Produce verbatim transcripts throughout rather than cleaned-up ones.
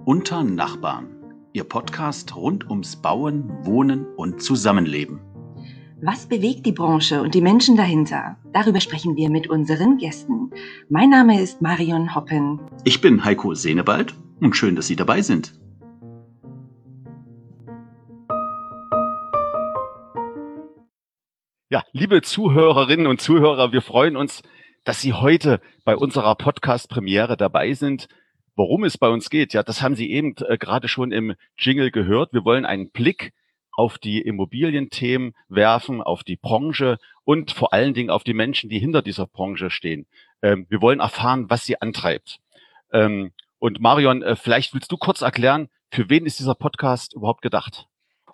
Unter Nachbarn, Ihr Podcast rund ums Bauen, Wohnen und Zusammenleben. Was bewegt die Branche und die Menschen dahinter? Darüber sprechen wir mit unseren Gästen. Mein Name ist Marion Hoppen. Ich bin Heiko Senebald und schön, dass Sie dabei sind. Ja, liebe Zuhörerinnen und Zuhörer, wir freuen uns, dass Sie heute bei unserer Podcast-Premiere dabei sind. Worum es bei uns geht, ja, das haben Sie eben äh, gerade schon im Jingle gehört. Wir wollen einen Blick auf die Immobilienthemen werfen, auf die Branche und vor allen Dingen auf die Menschen, die hinter dieser Branche stehen. Ähm, wir wollen erfahren, was sie antreibt. Ähm, und Marion, äh, vielleicht willst du kurz erklären, für wen ist dieser Podcast überhaupt gedacht?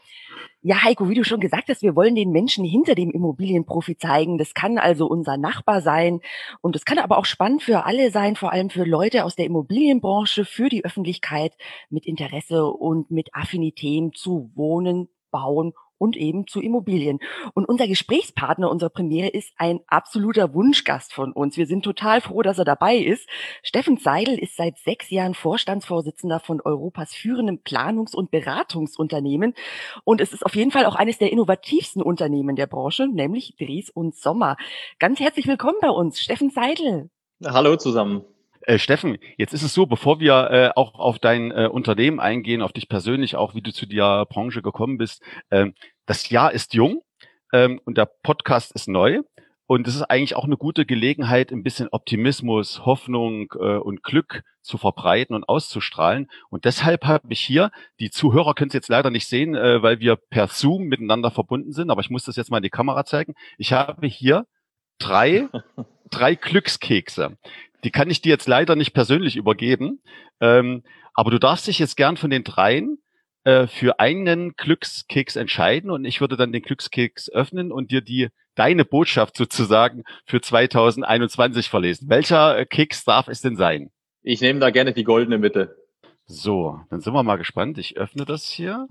Ja, Heiko, wie du schon gesagt hast, wir wollen den Menschen hinter dem Immobilienprofi zeigen. Das kann also unser Nachbar sein und es kann aber auch spannend für alle sein, vor allem für Leute aus der Immobilienbranche, für die Öffentlichkeit mit Interesse und mit Affinitäten zu Wohnen, Bauen und eben zu Immobilien. Und unser Gesprächspartner unserer Premiere ist ein absoluter Wunschgast von uns. Wir sind total froh, dass er dabei ist. Steffen Seidel ist seit sechs Jahren Vorstandsvorsitzender von Europas führendem Planungs- und Beratungsunternehmen. Und es ist auf jeden Fall auch eines der innovativsten Unternehmen der Branche, nämlich Dries und Sommer. Ganz herzlich willkommen bei uns, Steffen Seidel. Hallo zusammen. Äh, Steffen, jetzt ist es so, bevor wir äh, auch auf dein äh, Unternehmen eingehen, auf dich persönlich, auch wie du zu der Branche gekommen bist, ähm, das Jahr ist jung ähm, und der Podcast ist neu und es ist eigentlich auch eine gute Gelegenheit, ein bisschen Optimismus, Hoffnung äh, und Glück zu verbreiten und auszustrahlen. Und deshalb habe ich hier, die Zuhörer können es jetzt leider nicht sehen, äh, weil wir per Zoom miteinander verbunden sind, aber ich muss das jetzt mal in die Kamera zeigen. Ich habe hier drei, drei Glückskekse. Die kann ich dir jetzt leider nicht persönlich übergeben, ähm, aber du darfst dich jetzt gern von den dreien äh, für einen Glückskeks entscheiden und ich würde dann den Glückskeks öffnen und dir die deine Botschaft sozusagen für zwanzig einundzwanzig verlesen. Welcher äh, Keks darf es denn sein? Ich nehme da gerne die goldene Mitte. So, dann sind wir mal gespannt. Ich öffne das hier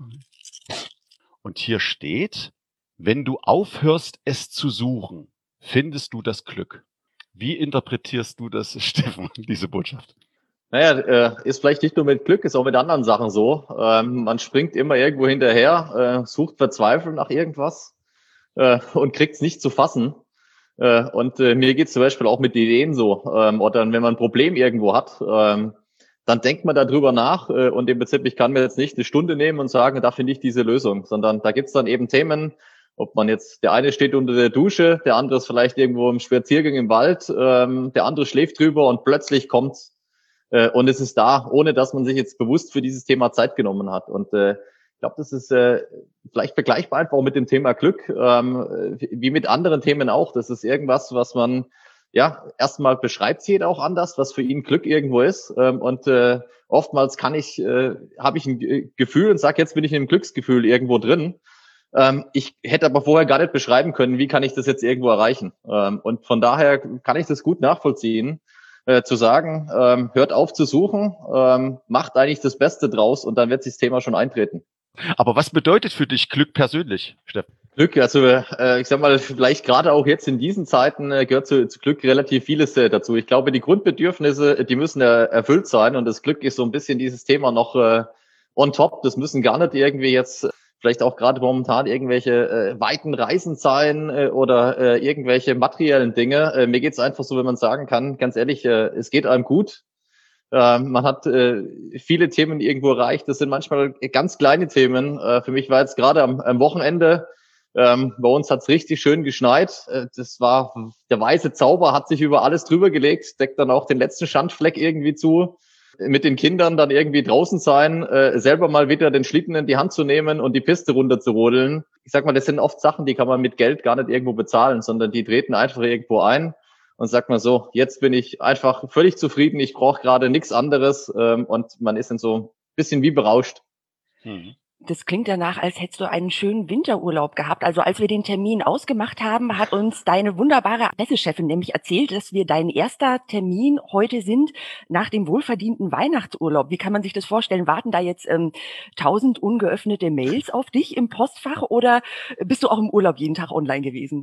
und hier steht: Wenn du aufhörst, es zu suchen, findest du das Glück. Wie interpretierst du das, Steffen, diese Botschaft? Naja, äh, ist vielleicht nicht nur mit Glück, ist auch mit anderen Sachen so. Ähm, man springt immer irgendwo hinterher, äh, sucht verzweifelt nach irgendwas äh, und kriegt es nicht zu fassen. Äh, und äh, mir geht es zum Beispiel auch mit Ideen so. Ähm, oder wenn man ein Problem irgendwo hat, ähm, dann denkt man darüber nach äh, und im Prinzip, ich kann mir jetzt nicht eine Stunde nehmen und sagen, da finde ich diese Lösung, sondern da gibt's dann eben Themen, ob man jetzt, der eine steht unter der Dusche, der andere ist vielleicht irgendwo im Spaziergang im Wald, ähm, der andere schläft drüber und plötzlich kommt's äh, und es ist da, ohne dass man sich jetzt bewusst für dieses Thema Zeit genommen hat. Und äh, ich glaube, das ist äh, vielleicht vergleichbar einfach auch mit dem Thema Glück, ähm, wie mit anderen Themen auch. Das ist irgendwas, was man, ja, erstmal beschreibt jeder auch anders, was für ihn Glück irgendwo ist. Ähm, und äh, oftmals kann ich, äh, habe ich ein Gefühl und sage, jetzt bin ich in einem Glücksgefühl irgendwo drin. Ähm, ich hätte aber vorher gar nicht beschreiben können, wie kann ich das jetzt irgendwo erreichen. Ähm, und von daher kann ich das gut nachvollziehen, äh, zu sagen, ähm, hört auf zu suchen, ähm, macht eigentlich das Beste draus und dann wird sich das Thema schon eintreten. Aber was bedeutet für dich Glück persönlich, Steffen? Glück, also äh, ich sag mal, vielleicht gerade auch jetzt in diesen Zeiten äh, gehört zu, zu Glück relativ vieles äh, dazu. Ich glaube, die Grundbedürfnisse, die müssen äh, erfüllt sein und das Glück ist so ein bisschen dieses Thema noch äh, on top. Das müssen gar nicht irgendwie jetzt vielleicht auch gerade momentan irgendwelche äh, weiten Reisen sein äh, oder äh, irgendwelche materiellen Dinge. Äh, mir geht's einfach so, wenn man sagen kann, ganz ehrlich, äh, es geht einem gut. Äh, man hat äh, viele Themen irgendwo erreicht. Das sind manchmal ganz kleine Themen. Äh, für mich war jetzt gerade am, am Wochenende, ähm, bei uns hat's richtig schön geschneit. Äh, das war, der weiße Zauber hat sich über alles drüber gelegt, deckt dann auch den letzten Schandfleck irgendwie zu. Mit den Kindern dann irgendwie draußen sein, äh, selber mal wieder den Schlitten in die Hand zu nehmen und die Piste runter zu rodeln. Ich sag mal, das sind oft Sachen, die kann man mit Geld gar nicht irgendwo bezahlen, sondern die treten einfach irgendwo ein und sagt man so, jetzt bin ich einfach völlig zufrieden, ich brauche gerade nichts anderes ähm, und man ist dann so ein bisschen wie berauscht. Hm. Das klingt danach, als hättest du einen schönen Winterurlaub gehabt. Also als wir den Termin ausgemacht haben, hat uns deine wunderbare Pressechefin nämlich erzählt, dass wir dein erster Termin heute sind nach dem wohlverdienten Weihnachtsurlaub. Wie kann man sich das vorstellen? Warten da jetzt ähm, tausend ungeöffnete Mails auf dich im Postfach oder bist du auch im Urlaub jeden Tag online gewesen?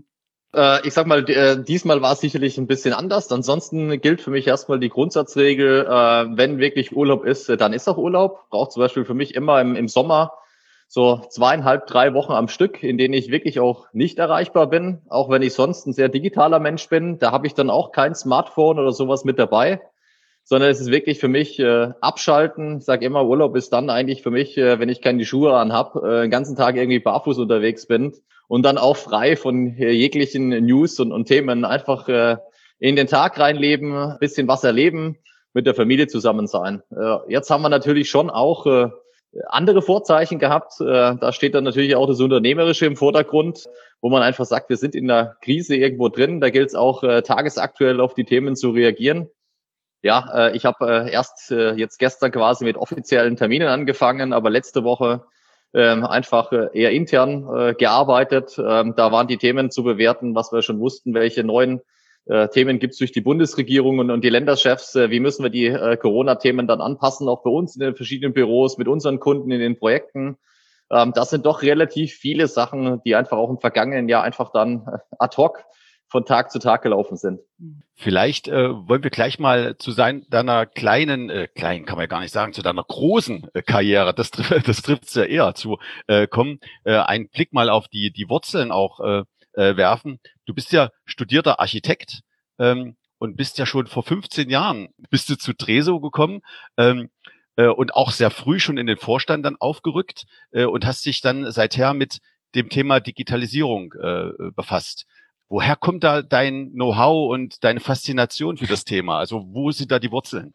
Äh, ich sag mal, äh, diesmal war es sicherlich ein bisschen anders. Ansonsten gilt für mich erstmal die Grundsatzregel, äh, wenn wirklich Urlaub ist, äh, dann ist auch Urlaub. Braucht zum Beispiel für mich immer im, im Sommer so zweieinhalb, drei Wochen am Stück, in denen ich wirklich auch nicht erreichbar bin, auch wenn ich sonst ein sehr digitaler Mensch bin. Da habe ich dann auch kein Smartphone oder sowas mit dabei, sondern es ist wirklich für mich äh, abschalten. Ich sage immer, Urlaub ist dann eigentlich für mich, äh, wenn ich keine Schuhe an habe, äh, den ganzen Tag irgendwie barfuß unterwegs bin und dann auch frei von äh, jeglichen News und, und Themen einfach äh, in den Tag reinleben, ein bisschen was erleben, mit der Familie zusammen sein. Äh, jetzt haben wir natürlich schon auch äh, andere Vorzeichen gehabt. Äh, da steht dann natürlich auch das Unternehmerische im Vordergrund, wo man einfach sagt, wir sind in einer Krise irgendwo drin. Da gilt es auch äh, tagesaktuell auf die Themen zu reagieren. Ja, äh, ich habe äh, erst äh, jetzt gestern quasi mit offiziellen Terminen angefangen, aber letzte Woche ähm, einfach äh, eher intern äh, gearbeitet. Ähm, da waren die Themen zu bewerten, was wir schon wussten, welche neuen äh, Themen gibt es durch die Bundesregierung und, und die Länderchefs. Äh, wie müssen wir die äh, Corona-Themen dann anpassen, auch bei uns in den verschiedenen Büros, mit unseren Kunden in den Projekten. Ähm, das sind doch relativ viele Sachen, die einfach auch im vergangenen Jahr einfach dann äh, ad hoc von Tag zu Tag gelaufen sind. Vielleicht äh, wollen wir gleich mal zu sein, deiner kleinen, äh, kleinen kann man ja gar nicht sagen, zu deiner großen äh, Karriere, das, das trifft es ja eher zu, äh, kommen, äh, einen Blick mal auf die die Wurzeln auch äh, äh, werfen. Du bist ja studierter Architekt ähm, und bist ja schon vor fünfzehn Jahren, bist du zu Treso gekommen ähm, äh, und auch sehr früh schon in den Vorstand dann aufgerückt äh, und hast dich dann seither mit dem Thema Digitalisierung äh, befasst. Woher kommt da dein Know-how und deine Faszination für das Thema? Also wo sind da die Wurzeln?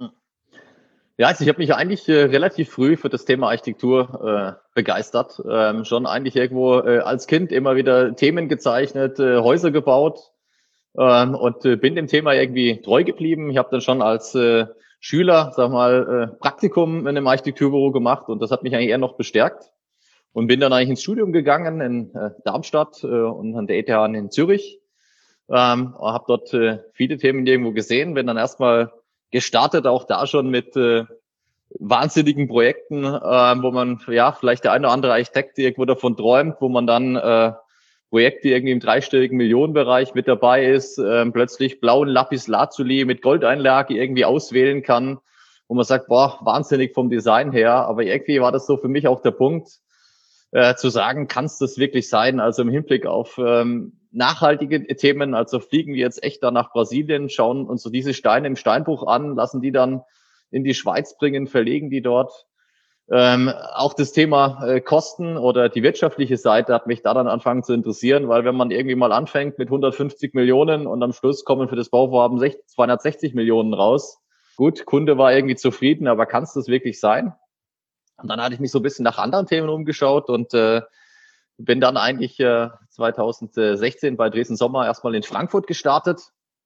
Ja, also ich habe mich eigentlich äh, relativ früh für das Thema Architektur äh, begeistert. Ähm, schon eigentlich irgendwo äh, als Kind immer wieder Themen gezeichnet, äh, Häuser gebaut ähm, und äh, bin dem Thema irgendwie treu geblieben. Ich habe dann schon als äh, Schüler, sag mal, äh, Praktikum in einem Architekturbüro gemacht und das hat mich eigentlich eher noch bestärkt. Und bin dann eigentlich ins Studium gegangen in äh, Darmstadt äh, und an der E T H in Zürich. Ähm, habe dort äh, viele Themen irgendwo gesehen, bin dann erstmal gestartet, auch da schon mit äh, wahnsinnigen Projekten, äh, wo man ja vielleicht der eine oder andere Architekt irgendwo davon träumt, wo man dann äh, Projekte irgendwie im dreistelligen Millionenbereich mit dabei ist, äh, plötzlich blauen Lapislazuli mit Goldeinlage irgendwie auswählen kann, wo man sagt, boah, wahnsinnig vom Design her, aber irgendwie war das so für mich auch der Punkt, äh, zu sagen, kann es das wirklich sein? Also im Hinblick auf ähm, nachhaltige Themen, also fliegen wir jetzt echt da nach Brasilien, schauen uns so diese Steine im Steinbruch an, lassen die dann in die Schweiz bringen, verlegen die dort. Ähm, auch das Thema äh, Kosten oder die wirtschaftliche Seite hat mich da dann angefangen zu interessieren, weil wenn man irgendwie mal anfängt mit hundertfünfzig Millionen und am Schluss kommen für das Bauvorhaben zweihundertsechzig Millionen raus. Gut, Kunde war irgendwie zufrieden, aber kann es das wirklich sein? Und dann hatte ich mich so ein bisschen nach anderen Themen umgeschaut und äh, bin dann eigentlich äh, zweitausendsechzehn bei Dresden Sommer erstmal in Frankfurt gestartet.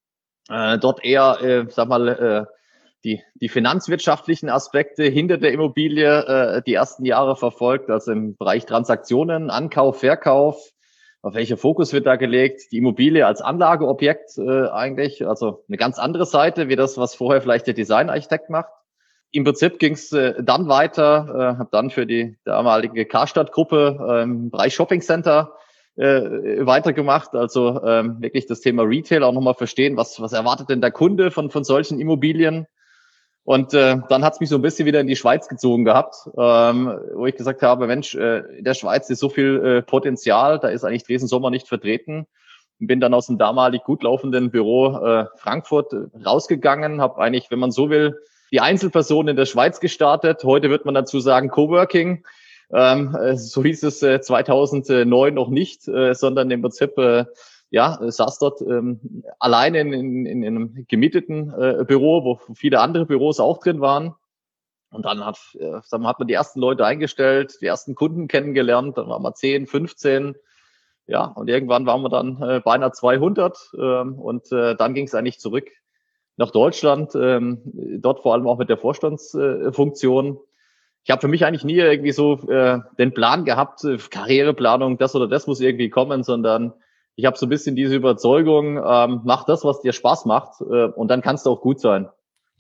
Äh, dort eher, äh, sag mal, äh, die, die finanzwirtschaftlichen Aspekte hinter der Immobilie äh, die ersten Jahre verfolgt, also im Bereich Transaktionen, Ankauf, Verkauf. Auf welcher Fokus wird da gelegt? Die Immobilie als Anlageobjekt äh, eigentlich, also eine ganz andere Seite, wie das, was vorher vielleicht der Designarchitekt macht. Im Prinzip ging es äh, dann weiter, äh, habe dann für die damalige Karstadt-Gruppe äh, im Bereich Shopping Center äh, weitergemacht. Also ähm, wirklich das Thema Retail auch nochmal verstehen, was was erwartet denn der Kunde von von solchen Immobilien. Und äh, dann hat es mich so ein bisschen wieder in die Schweiz gezogen gehabt, ähm, wo ich gesagt habe, Mensch, äh, in der Schweiz ist so viel äh, Potenzial, da ist eigentlich Dresden Sommer nicht vertreten. Und bin dann aus dem damalig gut laufenden Büro äh, Frankfurt äh, rausgegangen, habe eigentlich, wenn man so will, die Einzelperson in der Schweiz gestartet. Heute wird man dazu sagen Coworking. Ähm, äh, so hieß es äh, zweitausendneun noch nicht, äh, sondern im Prinzip äh, ja, saß dort ähm, alleine in, in, in einem gemieteten äh, Büro, wo viele andere Büros auch drin waren. Und dann hat, äh, sagen wir, hat man die ersten Leute eingestellt, die ersten Kunden kennengelernt, dann waren wir zehn, fünfzehn. Ja, und irgendwann waren wir dann äh, beinahe zweihundert ähm, und äh, dann ging es eigentlich zurück nach Deutschland, ähm, dort vor allem auch mit der Vorstandsfunktion. Äh, ich habe für mich eigentlich nie irgendwie so äh, den Plan gehabt, äh, Karriereplanung, das oder das muss irgendwie kommen, sondern ich habe so ein bisschen diese Überzeugung, ähm, mach das, was dir Spaß macht äh, und dann kannst du auch gut sein.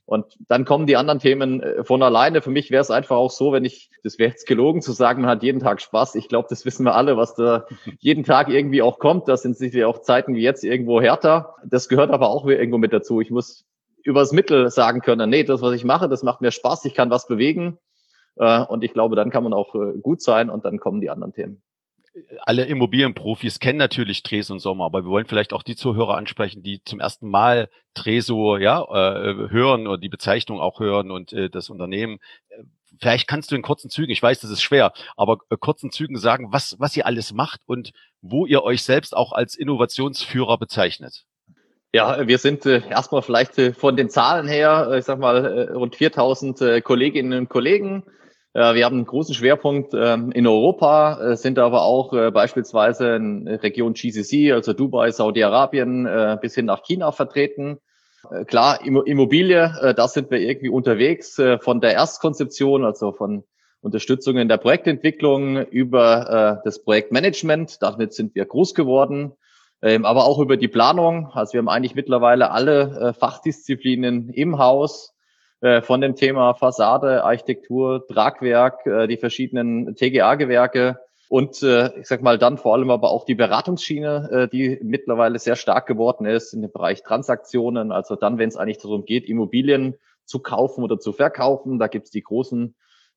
Und dann kommen die anderen Themen von alleine. Für mich wäre es einfach auch so, wenn ich, das wäre jetzt gelogen zu sagen, man hat jeden Tag Spaß. Ich glaube, das wissen wir alle, was da jeden Tag irgendwie auch kommt. Das sind sicher auch Zeiten wie jetzt irgendwo härter. Das gehört aber auch irgendwo mit dazu. Ich muss übers Mittel sagen können, nee, das, was ich mache, das macht mir Spaß. Ich kann was bewegen. Und ich glaube, dann kann man auch gut sein und dann kommen die anderen Themen. Alle Immobilienprofis kennen natürlich Dres und Sommer, aber wir wollen vielleicht auch die Zuhörer ansprechen, die zum ersten Mal Treso ja, äh, hören oder die Bezeichnung auch hören und äh, das Unternehmen. Vielleicht kannst du in kurzen Zügen, ich weiß, das ist schwer, aber äh, kurzen Zügen sagen, was, was ihr alles macht und wo ihr euch selbst auch als Innovationsführer bezeichnet. Ja, wir sind äh, erstmal vielleicht äh, von den Zahlen her, äh, ich sag mal, äh, rund viertausend äh, Kolleginnen und Kollegen. Wir haben einen großen Schwerpunkt in Europa, sind aber auch beispielsweise in Region G C C, also Dubai, Saudi-Arabien, bis hin nach China vertreten. Klar, Immobilie, da sind wir irgendwie unterwegs, von der Erstkonzeption, also von Unterstützung in der Projektentwicklung über das Projektmanagement. Damit sind wir groß geworden, aber auch über die Planung. Also wir haben eigentlich mittlerweile alle Fachdisziplinen im Haus. Von dem Thema Fassade, Architektur, Tragwerk, die verschiedenen T G A-Gewerke und ich sag mal dann vor allem aber auch die Beratungsschiene, die mittlerweile sehr stark geworden ist in dem Bereich Transaktionen. Also dann, wenn es eigentlich darum geht, Immobilien zu kaufen oder zu verkaufen, da gibt's die großen,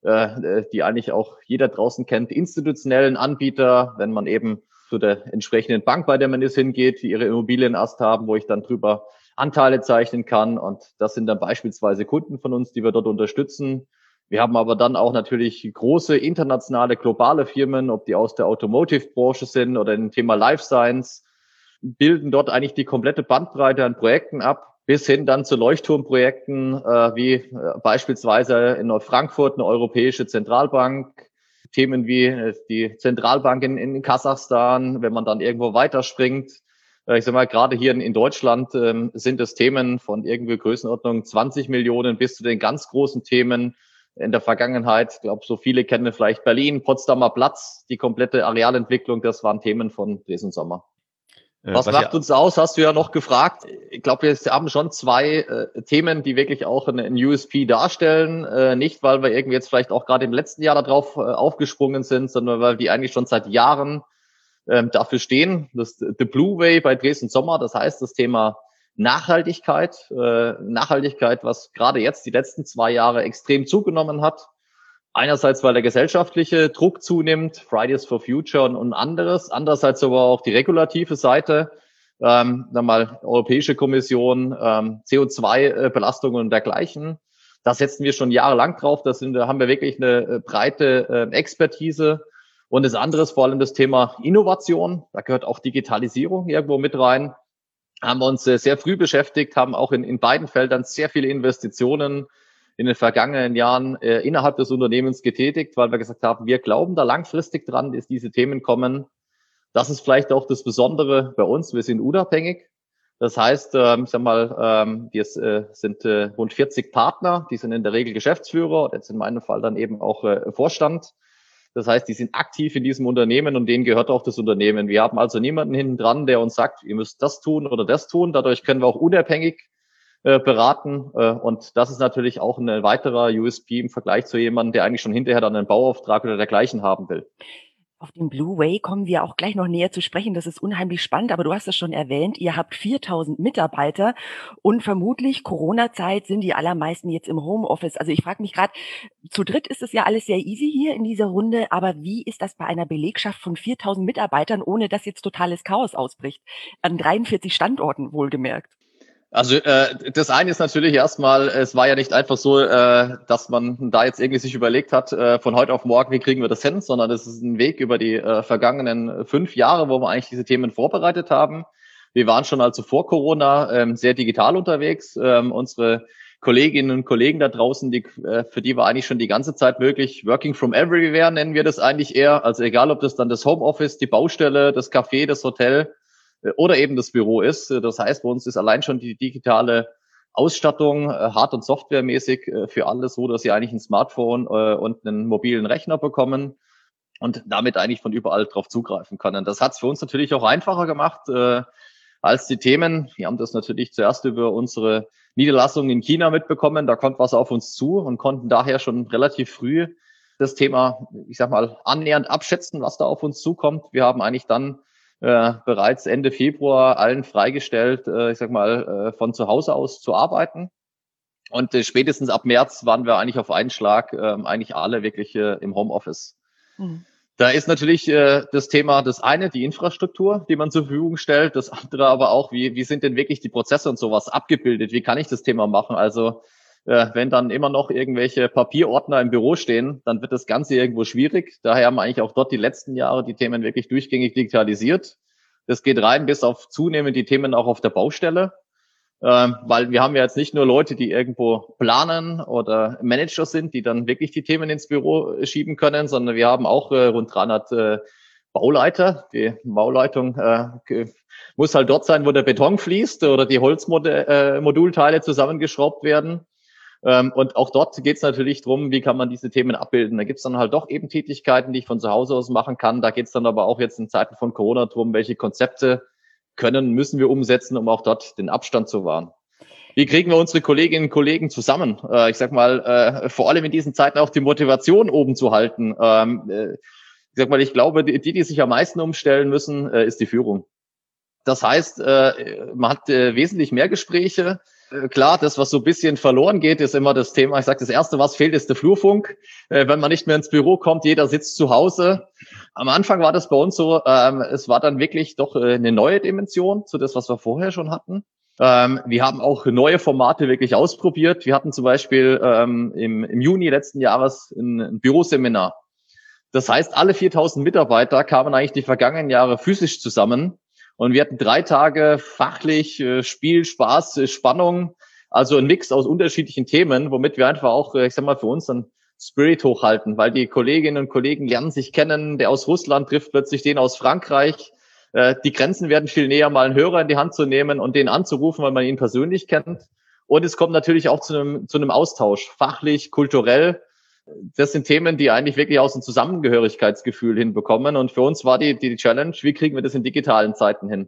die eigentlich auch jeder draußen kennt, institutionellen Anbieter, wenn man eben zu der entsprechenden Bank, bei der man jetzt hingeht, die ihre Immobilien erst haben, wo ich dann drüber Anteile zeichnen kann. Und das sind dann beispielsweise Kunden von uns, die wir dort unterstützen. Wir haben aber dann auch natürlich große internationale, globale Firmen, ob die aus der Automotive-Branche sind oder im Thema Life Science, bilden dort eigentlich die komplette Bandbreite an Projekten ab, bis hin dann zu Leuchtturmprojekten, äh, wie äh, beispielsweise in Frankfurt eine europäische Zentralbank, Themen wie äh, die Zentralbank in, in Kasachstan, wenn man dann irgendwo weiterspringt. Ich sag mal, gerade hier in Deutschland ähm, sind es Themen von irgendwie Größenordnung zwanzig Millionen bis zu den ganz großen Themen in der Vergangenheit. Ich glaube, so viele kennen vielleicht Berlin, Potsdamer Platz, die komplette Arealentwicklung, das waren Themen von Dres und Sommer. Äh, was, was macht ja uns aus, hast du ja noch gefragt. Ich glaube, wir haben schon zwei äh, Themen, die wirklich auch einen U S P darstellen. Äh, nicht, weil wir irgendwie jetzt vielleicht auch gerade im letzten Jahr darauf äh, aufgesprungen sind, sondern weil die eigentlich schon seit Jahren Ähm, dafür stehen. Das The Blue Way bei Dres und Sommer, das heißt das Thema Nachhaltigkeit, äh, Nachhaltigkeit, was gerade jetzt die letzten zwei Jahre extrem zugenommen hat. Einerseits, weil der gesellschaftliche Druck zunimmt, Fridays for Future und, und anderes. Andererseits aber auch die regulative Seite, ähm, dann mal Europäische Kommission, ähm, C O zwei Belastungen und dergleichen. Da setzen wir schon jahrelang drauf. Da sind, da haben wir wirklich eine breite äh, Expertise. Und das andere ist vor allem das Thema Innovation. Da gehört auch Digitalisierung irgendwo mit rein. Haben wir uns sehr früh beschäftigt, haben auch in, in beiden Feldern sehr viele Investitionen in den vergangenen Jahren äh, innerhalb des Unternehmens getätigt, weil wir gesagt haben, wir glauben da langfristig dran, dass diese Themen kommen. Das ist vielleicht auch das Besondere bei uns. Wir sind unabhängig. Das heißt, ähm, ich sag mal, ähm, wir äh, sind äh, rund vierzig Partner, die sind in der Regel Geschäftsführer und jetzt in meinem Fall dann eben auch äh, Vorstand. Das heißt, die sind aktiv in diesem Unternehmen und denen gehört auch das Unternehmen. Wir haben also niemanden hinten dran, der uns sagt, ihr müsst das tun oder das tun. Dadurch können wir auch unabhängig äh, beraten. Äh, und das ist natürlich auch ein weiterer U S P im Vergleich zu jemandem, der eigentlich schon hinterher dann einen Bauauftrag oder dergleichen haben will. Auf den Blue Way kommen wir auch gleich noch näher zu sprechen. Das ist unheimlich spannend, aber du hast es schon erwähnt, ihr habt viertausend Mitarbeiter und vermutlich Corona-Zeit sind die allermeisten jetzt im Homeoffice. Also ich frage mich gerade, zu dritt ist es ja alles sehr easy hier in dieser Runde, aber wie ist das bei einer Belegschaft von viertausend Mitarbeitern, ohne dass jetzt totales Chaos ausbricht? An dreiundvierzig Standorten wohlgemerkt. Also äh, das eine ist natürlich erstmal, es war ja nicht einfach so, äh, dass man da jetzt irgendwie sich überlegt hat, äh, von heute auf morgen, wie kriegen wir das hin, sondern es ist ein Weg über die äh, vergangenen fünf Jahre, wo wir eigentlich diese Themen vorbereitet haben. Wir waren schon also vor Corona ähm, sehr digital unterwegs. Ähm, unsere Kolleginnen und Kollegen da draußen, die, äh, für die war eigentlich schon die ganze Zeit möglich. Working from everywhere nennen wir das eigentlich eher. Also egal, ob das dann das Homeoffice, die Baustelle, das Café, das Hotel oder eben das Büro ist. Das heißt, bei uns ist allein schon die digitale Ausstattung, hard- und softwaremäßig für alle so, dass sie eigentlich ein Smartphone und einen mobilen Rechner bekommen und damit eigentlich von überall drauf zugreifen können. Das hat es für uns natürlich auch einfacher gemacht, als die Themen, wir haben das natürlich zuerst über unsere Niederlassung in China mitbekommen, da kommt was auf uns zu und konnten daher schon relativ früh das Thema, ich sag mal, annähernd abschätzen, was da auf uns zukommt. Wir haben eigentlich dann äh, bereits Ende Februar allen freigestellt, äh, ich sag mal, äh, von zu Hause aus zu arbeiten. Und äh, spätestens ab März waren wir eigentlich auf einen Schlag äh, eigentlich alle wirklich äh, im Homeoffice. Mhm. Da ist natürlich äh, das Thema, das eine, die Infrastruktur, die man zur Verfügung stellt, das andere aber auch, wie wie sind denn wirklich die Prozesse und sowas abgebildet, wie kann ich das Thema machen? Also äh, wenn dann immer noch irgendwelche Papierordner im Büro stehen, dann wird das Ganze irgendwo schwierig. Daher haben wir eigentlich auch dort die letzten Jahre die Themen wirklich durchgängig digitalisiert. Das geht rein bis auf zunehmend die Themen auch auf der Baustelle. Ähm, weil wir haben ja jetzt nicht nur Leute, die irgendwo planen oder Manager sind, die dann wirklich die Themen ins Büro schieben können, sondern wir haben auch äh, rund dreihundert äh, Bauleiter. Die Bauleitung äh, muss halt dort sein, wo der Beton fließt oder die Holzmodulteile äh, zusammengeschraubt werden. Ähm, und auch dort geht es natürlich drum, wie kann man diese Themen abbilden. Da gibt es dann halt doch eben Tätigkeiten, die ich von zu Hause aus machen kann. Da geht es dann aber auch jetzt in Zeiten von Corona drum, welche Konzepte können, müssen wir umsetzen, um auch dort den Abstand zu wahren. Wie kriegen wir unsere Kolleginnen und Kollegen zusammen? Äh, ich sag mal, äh, vor allem in diesen Zeiten auch die Motivation oben zu halten. Ähm, äh, ich sag mal, ich glaube, die, die sich am meisten umstellen müssen, äh, ist die Führung. Das heißt, äh, man hat äh, wesentlich mehr Gespräche. Äh, klar, das, was so ein bisschen verloren geht, ist immer das Thema. Ich sage, das Erste, was fehlt, ist der Flurfunk. Äh, wenn man nicht mehr ins Büro kommt, jeder sitzt zu Hause. Am Anfang war das bei uns so, ähm, es war dann wirklich doch äh, eine neue Dimension zu das, was wir vorher schon hatten. Ähm, wir haben auch neue Formate wirklich ausprobiert. Wir hatten zum Beispiel ähm, im, im Juni letzten Jahres ein, ein Büroseminar. Das heißt, alle viertausend Mitarbeiter kamen eigentlich die vergangenen Jahre physisch zusammen. Und wir hatten drei Tage fachlich äh, Spiel, Spaß, äh, Spannung, also ein Mix aus unterschiedlichen Themen, womit wir einfach auch, äh, ich sag mal, für uns dann Spirit hochhalten, weil die Kolleginnen und Kollegen lernen sich kennen. Der aus Russland trifft plötzlich den aus Frankreich. Äh, die Grenzen werden viel näher, mal einen Hörer in die Hand zu nehmen und den anzurufen, weil man ihn persönlich kennt. Und es kommt natürlich auch zu einem, zu einem Austausch, fachlich, kulturell. Das sind Themen, die eigentlich wirklich aus dem Zusammengehörigkeitsgefühl hinbekommen. Und für uns war die, die Challenge, wie kriegen wir das in digitalen Zeiten hin?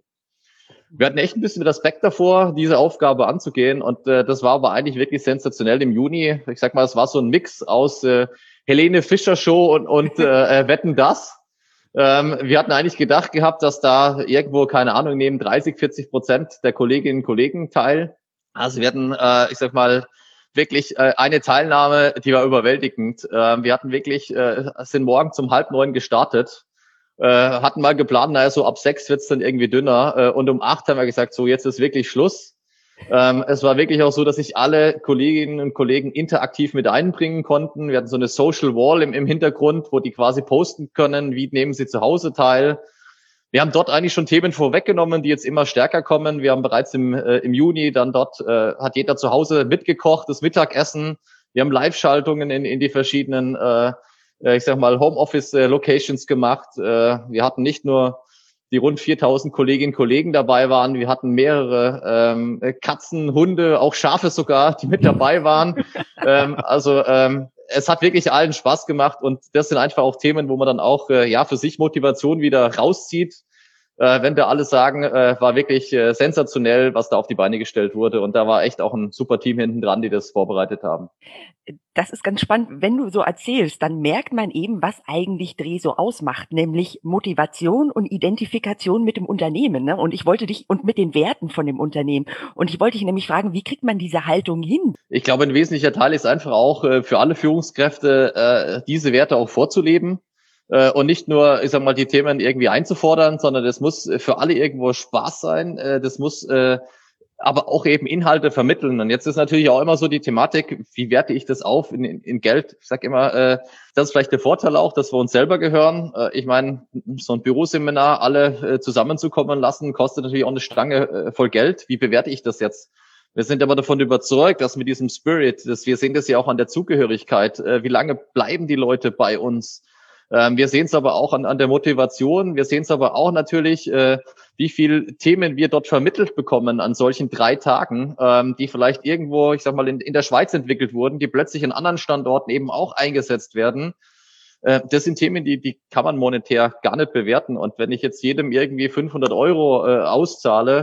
Wir hatten echt ein bisschen Respekt davor, diese Aufgabe anzugehen. Und äh, das war aber eigentlich wirklich sensationell im Juni. Ich sag mal, es war so ein Mix aus äh, Helene Fischer Show und, und äh, Wetten, das. Ähm, wir hatten eigentlich gedacht gehabt, dass da irgendwo, keine Ahnung, neben dreißig, vierzig Prozent der Kolleginnen und Kollegen teil. Also wir hatten, äh, ich sag mal, wirklich äh, eine Teilnahme, die war überwältigend. Äh, wir hatten wirklich, äh, sind morgen zum halb neun gestartet, äh, hatten mal geplant, naja, so ab sechs wird's dann irgendwie dünner. Äh, und um acht haben wir gesagt, so jetzt ist wirklich Schluss. Ähm, es war wirklich auch so, dass sich alle Kolleginnen und Kollegen interaktiv mit einbringen konnten. Wir hatten so eine Social Wall im, im Hintergrund, wo die quasi posten können, wie nehmen sie zu Hause teil. Wir haben dort eigentlich schon Themen vorweggenommen, die jetzt immer stärker kommen. Wir haben bereits im, äh, im Juni dann dort, äh, hat jeder zu Hause mitgekocht, das Mittagessen. Wir haben Live-Schaltungen in, in die verschiedenen, äh, ich sag mal, Homeoffice-Locations gemacht. Äh, wir hatten nicht nur die rund viertausend Kolleginnen und Kollegen dabei waren. Wir hatten mehrere ähm, Katzen, Hunde, auch Schafe sogar, die mit dabei waren. ähm, also ähm, es hat wirklich allen Spaß gemacht und das sind einfach auch Themen, wo man dann auch äh, ja für sich Motivation wieder rauszieht. Äh, wenn da alle sagen, äh, war wirklich äh, sensationell, was da auf die Beine gestellt wurde. Und da war echt auch ein super Team hinten dran, die das vorbereitet haben. Das ist ganz spannend. Wenn du so erzählst, dann merkt man eben, was eigentlich Dreh so ausmacht, nämlich Motivation und Identifikation mit dem Unternehmen. Ne? Und ich wollte dich und mit den Werten von dem Unternehmen. Und ich wollte dich nämlich fragen, wie kriegt man diese Haltung hin? Ich glaube, ein wesentlicher Teil ist einfach auch äh, für alle Führungskräfte, äh, diese Werte auch vorzuleben. Und nicht nur, ich sag mal, die Themen irgendwie einzufordern, sondern das muss für alle irgendwo Spaß sein. Das muss äh, aber auch eben Inhalte vermitteln. Und jetzt ist natürlich auch immer so die Thematik, wie werte ich das auf in, in, in Geld? Ich sag immer, äh, das ist vielleicht der Vorteil auch, dass wir uns selber gehören. Äh, ich meine, so ein Büroseminar alle äh, zusammenzukommen lassen, kostet natürlich auch eine Stange äh, voll Geld. Wie bewerte ich das jetzt? Wir sind aber davon überzeugt, dass mit diesem Spirit, dass wir sehen das ja auch an der Zugehörigkeit, äh, wie lange bleiben die Leute bei uns? Wir sehen es aber auch an, an der Motivation. Wir sehen es aber auch natürlich, äh, wie viel Themen wir dort vermittelt bekommen an solchen drei Tagen, ähm, die vielleicht irgendwo, ich sag mal, in, in der Schweiz entwickelt wurden, die plötzlich an anderen Standorten eben auch eingesetzt werden. Äh, das sind Themen, die, die kann man monetär gar nicht bewerten. Und wenn ich jetzt jedem irgendwie fünfhundert Euro äh, auszahle,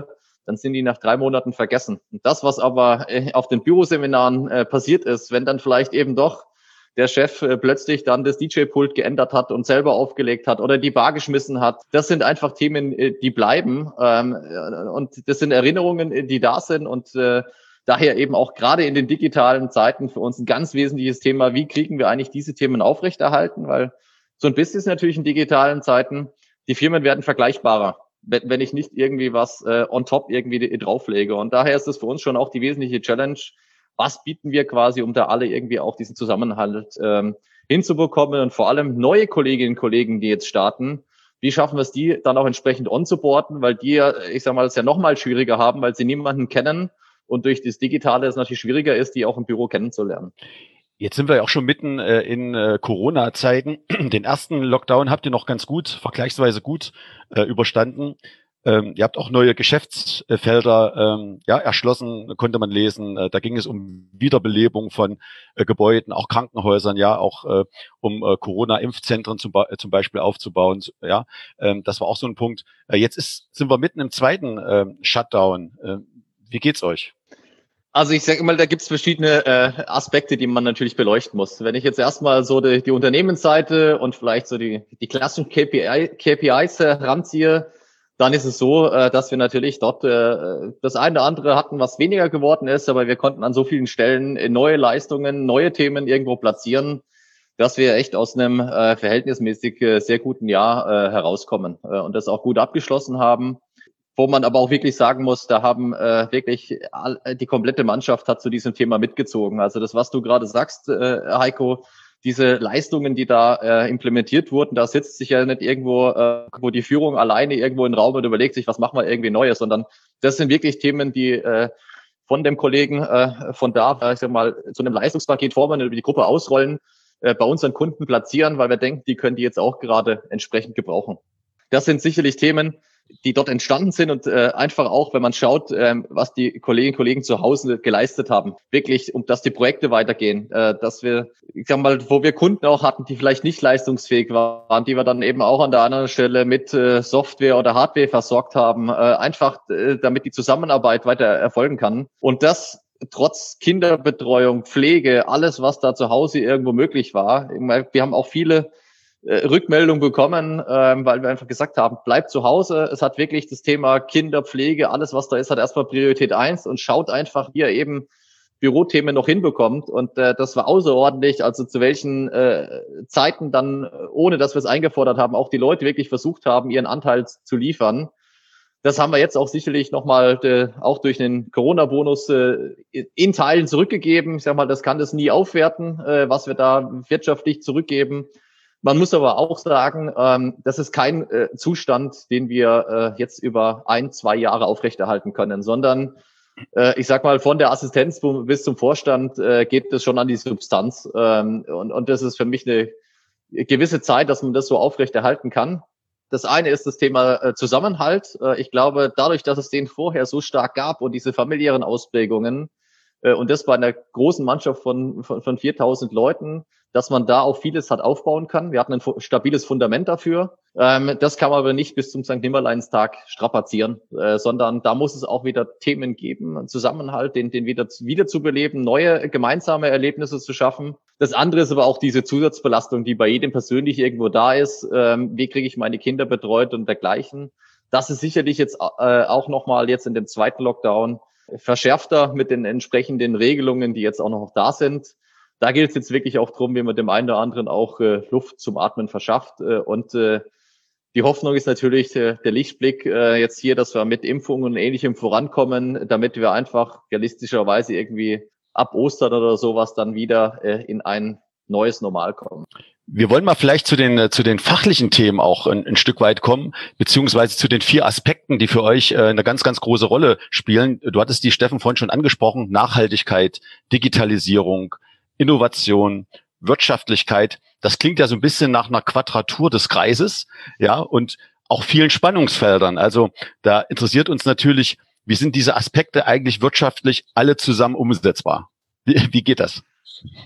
dann sind die nach drei Monaten vergessen. Und das, was aber äh, auf den Büroseminaren äh, passiert ist, wenn dann vielleicht eben doch der Chef äh, plötzlich dann das D J-Pult geändert hat und selber aufgelegt hat oder die Bar geschmissen hat, das sind einfach Themen, äh, die bleiben. Ähm, und das sind Erinnerungen, die da sind und äh, daher eben auch gerade in den digitalen Zeiten für uns ein ganz wesentliches Thema, wie kriegen wir eigentlich diese Themen aufrechterhalten, weil so ein Business natürlich in digitalen Zeiten, die Firmen werden vergleichbarer, wenn, wenn ich nicht irgendwie was äh, on top irgendwie drauflege. Und daher ist das für uns schon auch die wesentliche Challenge. Was bieten wir quasi, um da alle irgendwie auch diesen Zusammenhalt ähm, hinzubekommen und vor allem neue Kolleginnen und Kollegen, die jetzt starten, wie schaffen wir es, die dann auch entsprechend onzuboarden, weil die ja, ich sag mal, es ja noch mal schwieriger haben, weil sie niemanden kennen und durch das Digitale es natürlich schwieriger ist, die auch im Büro kennenzulernen. Jetzt sind wir ja auch schon mitten äh, in äh, Corona-Zeiten. Den ersten Lockdown habt ihr noch ganz gut, vergleichsweise gut äh, überstanden. Ähm, ihr habt auch neue Geschäftsfelder ähm, ja, erschlossen, konnte man lesen. Äh, da ging es um Wiederbelebung von äh, Gebäuden, auch Krankenhäusern, ja, auch äh, um äh, Corona-Impfzentren zum, Be- zum Beispiel aufzubauen. Ja, ähm, das war auch so ein Punkt. Äh, jetzt ist, sind wir mitten im zweiten äh, Shutdown. Äh, wie geht's euch? Also ich sage immer, da gibt es verschiedene äh, Aspekte, die man natürlich beleuchten muss. Wenn ich jetzt erstmal so die, die Unternehmensseite und vielleicht so die, die klassischen K P I, K P Is heranziehe, dann ist es so, äh, dass wir natürlich dort äh, das eine oder andere hatten, was weniger geworden ist, aber wir konnten an so vielen Stellen neue Leistungen, neue Themen irgendwo platzieren, dass wir echt aus einem äh, verhältnismäßig äh, sehr guten Jahr äh, herauskommen äh, und das auch gut abgeschlossen haben. Wo man aber auch wirklich sagen muss, da haben äh, wirklich all, die komplette Mannschaft hat zu diesem Thema mitgezogen. Also das, was du gerade sagst, äh, Heiko, diese Leistungen, die da äh, implementiert wurden, da sitzt sich ja nicht irgendwo, äh, wo die Führung alleine irgendwo in den Raum und überlegt sich, was machen wir irgendwie Neues, sondern das sind wirklich Themen, die äh, von dem Kollegen äh, von da, äh, ich sag mal, zu einem Leistungspaket formen, über die Gruppe ausrollen, äh, bei unseren Kunden platzieren, weil wir denken, die können die jetzt auch gerade entsprechend gebrauchen. Das sind sicherlich Themen, die dort entstanden sind und äh, einfach auch, wenn man schaut, ähm, was die Kolleginnen und Kollegen zu Hause geleistet haben, wirklich, um dass die Projekte weitergehen, äh, dass wir, ich sag mal, wo wir Kunden auch hatten, die vielleicht nicht leistungsfähig waren, die wir dann eben auch an der anderen Stelle mit äh, Software oder Hardware versorgt haben, äh, einfach, äh, damit die Zusammenarbeit weiter erfolgen kann. Und das trotz Kinderbetreuung, Pflege, alles, was da zu Hause irgendwo möglich war. Ich meine, wir haben auch viele Rückmeldung bekommen, ähm, weil wir einfach gesagt haben, bleibt zu Hause. Es hat wirklich das Thema Kinderpflege, alles was da ist, hat erstmal Priorität eins und schaut einfach, wie ihr eben Bürothemen noch hinbekommt. Und äh, das war außerordentlich, also zu welchen äh, Zeiten dann, ohne dass wir es eingefordert haben, auch die Leute wirklich versucht haben, ihren Anteil zu liefern. Das haben wir jetzt auch sicherlich nochmal äh, auch durch den Corona-Bonus äh, in Teilen zurückgegeben. Ich sag mal, das kann das nie aufwerten, äh, was wir da wirtschaftlich zurückgeben. Man muss aber auch sagen, ähm, das ist kein äh, Zustand, den wir äh, jetzt über ein, zwei Jahre aufrechterhalten können, sondern äh, ich sag mal, von der Assistenz bis zum Vorstand äh, geht es schon an die Substanz. Ähm, und, und das ist für mich eine gewisse Zeit, dass man das so aufrechterhalten kann. Das eine ist das Thema äh, Zusammenhalt. Äh, ich glaube, dadurch, dass es den vorher so stark gab und diese familiären Ausprägungen, äh, und das bei einer großen Mannschaft von, von, von viertausend Leuten, dass man da auch vieles hat aufbauen kann. Wir hatten ein stabiles Fundament dafür. Ähm, das kann man aber nicht bis zum Sankt Nimmerleinstag strapazieren, äh, sondern da muss es auch wieder Themen geben, einen Zusammenhalt, den, den wieder, wieder zu beleben, neue gemeinsame Erlebnisse zu schaffen. Das andere ist aber auch diese Zusatzbelastung, die bei jedem persönlich irgendwo da ist. Ähm, wie kriege ich meine Kinder betreut und dergleichen? Das ist sicherlich jetzt äh, auch nochmal jetzt in dem zweiten Lockdown verschärfter mit den entsprechenden Regelungen, die jetzt auch noch da sind. Da gilt es jetzt wirklich auch drum, wie man dem einen oder anderen auch äh, Luft zum Atmen verschafft. Äh, und äh, die Hoffnung ist natürlich äh, der Lichtblick äh, jetzt hier, dass wir mit Impfungen und Ähnlichem vorankommen, damit wir einfach realistischerweise irgendwie ab Ostern oder sowas dann wieder äh, in ein neues Normal kommen. Wir wollen mal vielleicht zu den zu den fachlichen Themen auch ein, ein Stück weit kommen, beziehungsweise zu den vier Aspekten, die für euch äh, eine ganz, ganz große Rolle spielen. Du hattest die, Steffen, vorhin schon angesprochen: Nachhaltigkeit, Digitalisierung, Innovation, Wirtschaftlichkeit. Das klingt ja so ein bisschen nach einer Quadratur des Kreises, ja, und auch vielen Spannungsfeldern. Also da interessiert uns natürlich, wie sind diese Aspekte eigentlich wirtschaftlich alle zusammen umsetzbar? Wie, wie geht das?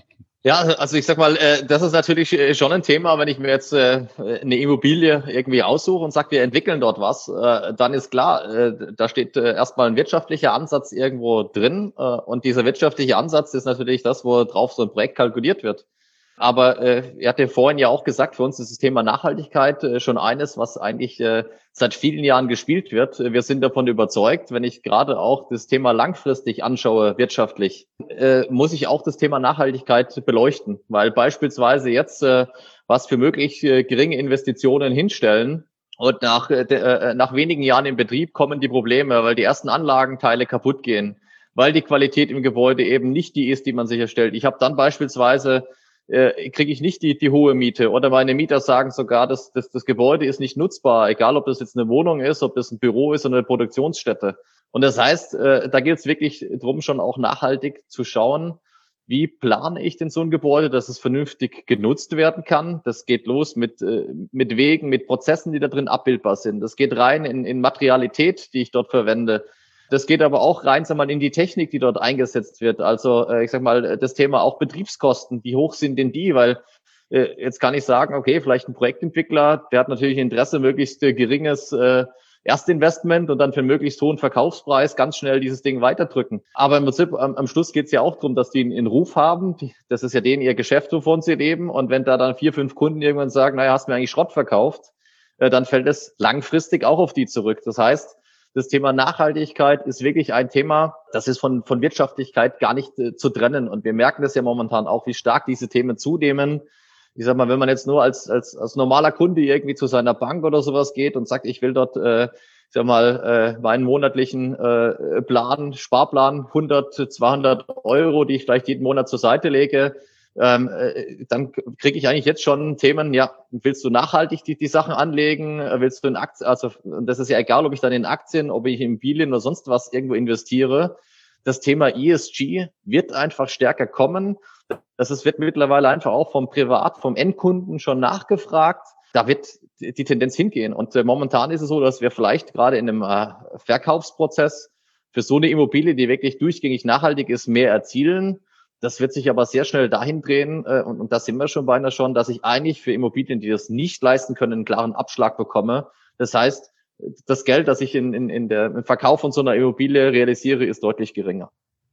Ja, also ich sag mal, äh, das ist natürlich äh, schon ein Thema, wenn ich mir jetzt äh, eine Immobilie irgendwie aussuche und sage, wir entwickeln dort was, äh, dann ist klar, äh, da steht äh, erstmal ein wirtschaftlicher Ansatz irgendwo drin, äh, und dieser wirtschaftliche Ansatz ist natürlich das, wo drauf so ein Projekt kalkuliert wird. Aber äh, ihr habt ja vorhin ja auch gesagt, für uns ist das Thema Nachhaltigkeit äh, schon eines, was eigentlich äh, seit vielen Jahren gespielt wird. Wir sind davon überzeugt, wenn ich gerade auch das Thema langfristig anschaue, wirtschaftlich, äh, muss ich auch das Thema Nachhaltigkeit beleuchten. Weil beispielsweise jetzt äh, was für möglich äh, geringe Investitionen hinstellen und nach, äh, äh, nach wenigen Jahren im Betrieb kommen die Probleme, weil die ersten Anlagenteile kaputt gehen, weil die Qualität im Gebäude eben nicht die ist, die man sicherstellt. Ich habe dann beispielsweise äh, kriege ich nicht die, die hohe Miete. Oder meine Mieter sagen sogar, dass, dass das Gebäude ist nicht nutzbar, egal ob das jetzt eine Wohnung ist, ob das ein Büro ist oder eine Produktionsstätte. Und das heißt, äh, da gilt es wirklich drum, schon auch nachhaltig zu schauen, wie plane ich denn so ein Gebäude, dass es vernünftig genutzt werden kann. Das geht los mit, äh, mit Wegen, mit Prozessen, die da drin abbildbar sind. Das geht rein in, in Materialität, die ich dort verwende. Das geht aber auch rein, sag mal, in die Technik, die dort eingesetzt wird. Also äh, ich sag mal, das Thema auch Betriebskosten, wie hoch sind denn die? Weil äh, jetzt kann ich sagen, okay, vielleicht ein Projektentwickler, der hat natürlich Interesse, möglichst äh, geringes äh, Erstinvestment und dann für einen möglichst hohen Verkaufspreis ganz schnell dieses Ding weiterdrücken. Aber im Prinzip am, am Schluss geht es ja auch darum, dass die einen, einen Ruf haben. Das ist ja denen ihr Geschäft, wovon sie leben. Und wenn da dann vier, fünf Kunden irgendwann sagen, naja, hast mir eigentlich Schrott verkauft, äh, dann fällt es langfristig auch auf die zurück. Das heißt, das Thema Nachhaltigkeit ist wirklich ein Thema, das ist von, von Wirtschaftlichkeit gar nicht äh, zu trennen. Und wir merken das ja momentan auch, wie stark diese Themen zunehmen. Ich sag mal, wenn man jetzt nur als, als, als normaler Kunde irgendwie zu seiner Bank oder sowas geht und sagt, ich will dort, äh, ich sag mal, äh, meinen monatlichen äh, Plan, Sparplan, hundert, zweihundert Euro, die ich vielleicht jeden Monat zur Seite lege, Ähm, äh, dann kriege ich eigentlich jetzt schon Themen, ja, willst du nachhaltig die, die Sachen anlegen, willst du in Aktien, also das ist ja egal, ob ich dann in Aktien, ob ich in Immobilien oder sonst was irgendwo investiere. Das Thema E S G wird einfach stärker kommen. Das ist, wird mittlerweile einfach auch vom Privat, vom Endkunden schon nachgefragt. Da wird die Tendenz hingehen. Und äh, momentan ist es so, dass wir vielleicht gerade in einem äh, Verkaufsprozess für so eine Immobilie, die wirklich durchgängig nachhaltig ist, mehr erzielen. Das wird sich aber sehr schnell dahin drehen, äh, und, und da sind wir schon beinahe schon, dass ich eigentlich für Immobilien, die das nicht leisten können, einen klaren Abschlag bekomme. Das heißt, das Geld, das ich in, in, in der, im Verkauf von so einer Immobilie realisiere, ist deutlich geringer.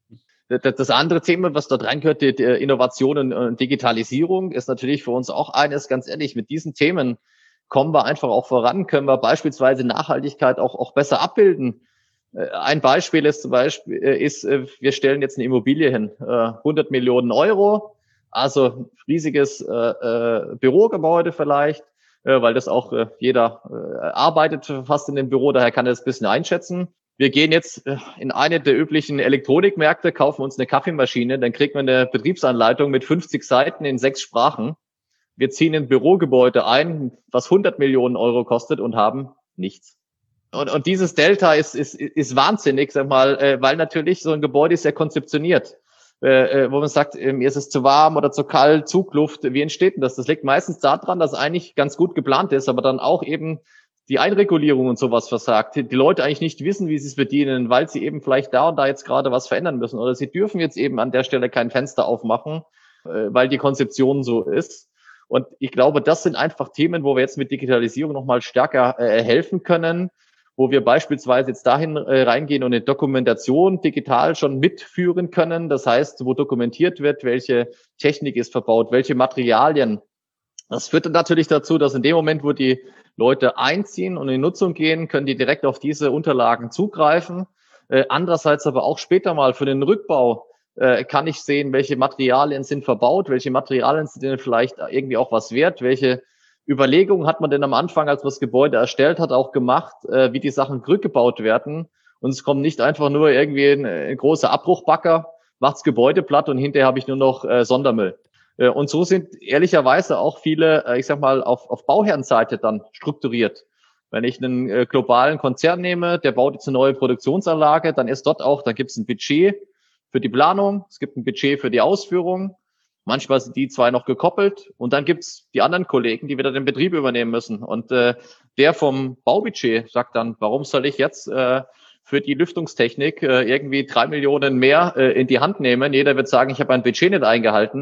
Das andere Thema, was dort reingehört, die, die Innovation und Digitalisierung, ist natürlich für uns auch eines, ganz ehrlich, mit diesen Themen kommen wir einfach auch voran, können wir beispielsweise Nachhaltigkeit auch, auch besser abbilden. Ein Beispiel ist zum Beispiel, ist, wir stellen jetzt eine Immobilie hin, hundert Millionen Euro, also riesiges äh, äh, Bürogebäude vielleicht, äh, weil das auch äh, jeder äh, arbeitet fast in dem Büro, daher kann er das ein bisschen einschätzen. Wir gehen jetzt in eine der üblichen Elektronikmärkte, kaufen uns eine Kaffeemaschine, dann kriegt man eine Betriebsanleitung mit fünfzig Seiten in sechs Sprachen. Wir ziehen ein Bürogebäude ein, was hundert Millionen Euro kostet und haben nichts. Und, und dieses Delta ist, ist, ist wahnsinnig, sag mal, äh, weil natürlich so ein Gebäude ist ja konzeptioniert, äh, wo man sagt, äh, mir ist es zu warm oder zu kalt, Zugluft. Wie entsteht denn das? Das liegt meistens daran, dass eigentlich ganz gut geplant ist, aber dann auch eben die Einregulierung und sowas versagt. Die, die Leute eigentlich nicht wissen, wie sie es bedienen, weil sie eben vielleicht da und da jetzt gerade was verändern müssen. Oder sie dürfen jetzt eben an der Stelle kein Fenster aufmachen, äh, weil die Konzeption so ist. Und ich glaube, das sind einfach Themen, wo wir jetzt mit Digitalisierung nochmal stärker äh, helfen können, wo wir beispielsweise jetzt dahin äh, reingehen und eine Dokumentation digital schon mitführen können. Das heißt, wo dokumentiert wird, welche Technik ist verbaut, welche Materialien. Das führt dann natürlich dazu, dass in dem Moment, wo die Leute einziehen und in Nutzung gehen, können die direkt auf diese Unterlagen zugreifen. Äh, andererseits aber auch später mal für den Rückbau äh, kann ich sehen, welche Materialien sind verbaut, welche Materialien sind denn vielleicht irgendwie auch was wert, welche Überlegungen hat man denn am Anfang, als man das Gebäude erstellt hat, auch gemacht, äh, wie die Sachen rückgebaut werden. Und es kommt nicht einfach nur irgendwie ein, ein großer Abbruchbagger, macht das Gebäude platt und hinterher habe ich nur noch äh, Sondermüll. Äh, und so sind ehrlicherweise auch viele, äh, ich sag mal, auf, auf Bauherrenseite dann strukturiert. Wenn ich einen äh, globalen Konzern nehme, der baut jetzt eine neue Produktionsanlage, dann ist dort auch, dann gibt es ein Budget für die Planung, es gibt ein Budget für die Ausführung. Manchmal sind die zwei noch gekoppelt und dann gibt's die anderen Kollegen, die wieder den Betrieb übernehmen müssen. Und äh, der vom Baubudget sagt dann, warum soll ich jetzt äh, für die Lüftungstechnik äh, irgendwie drei Millionen mehr äh, in die Hand nehmen? Jeder wird sagen, ich habe mein Budget nicht eingehalten.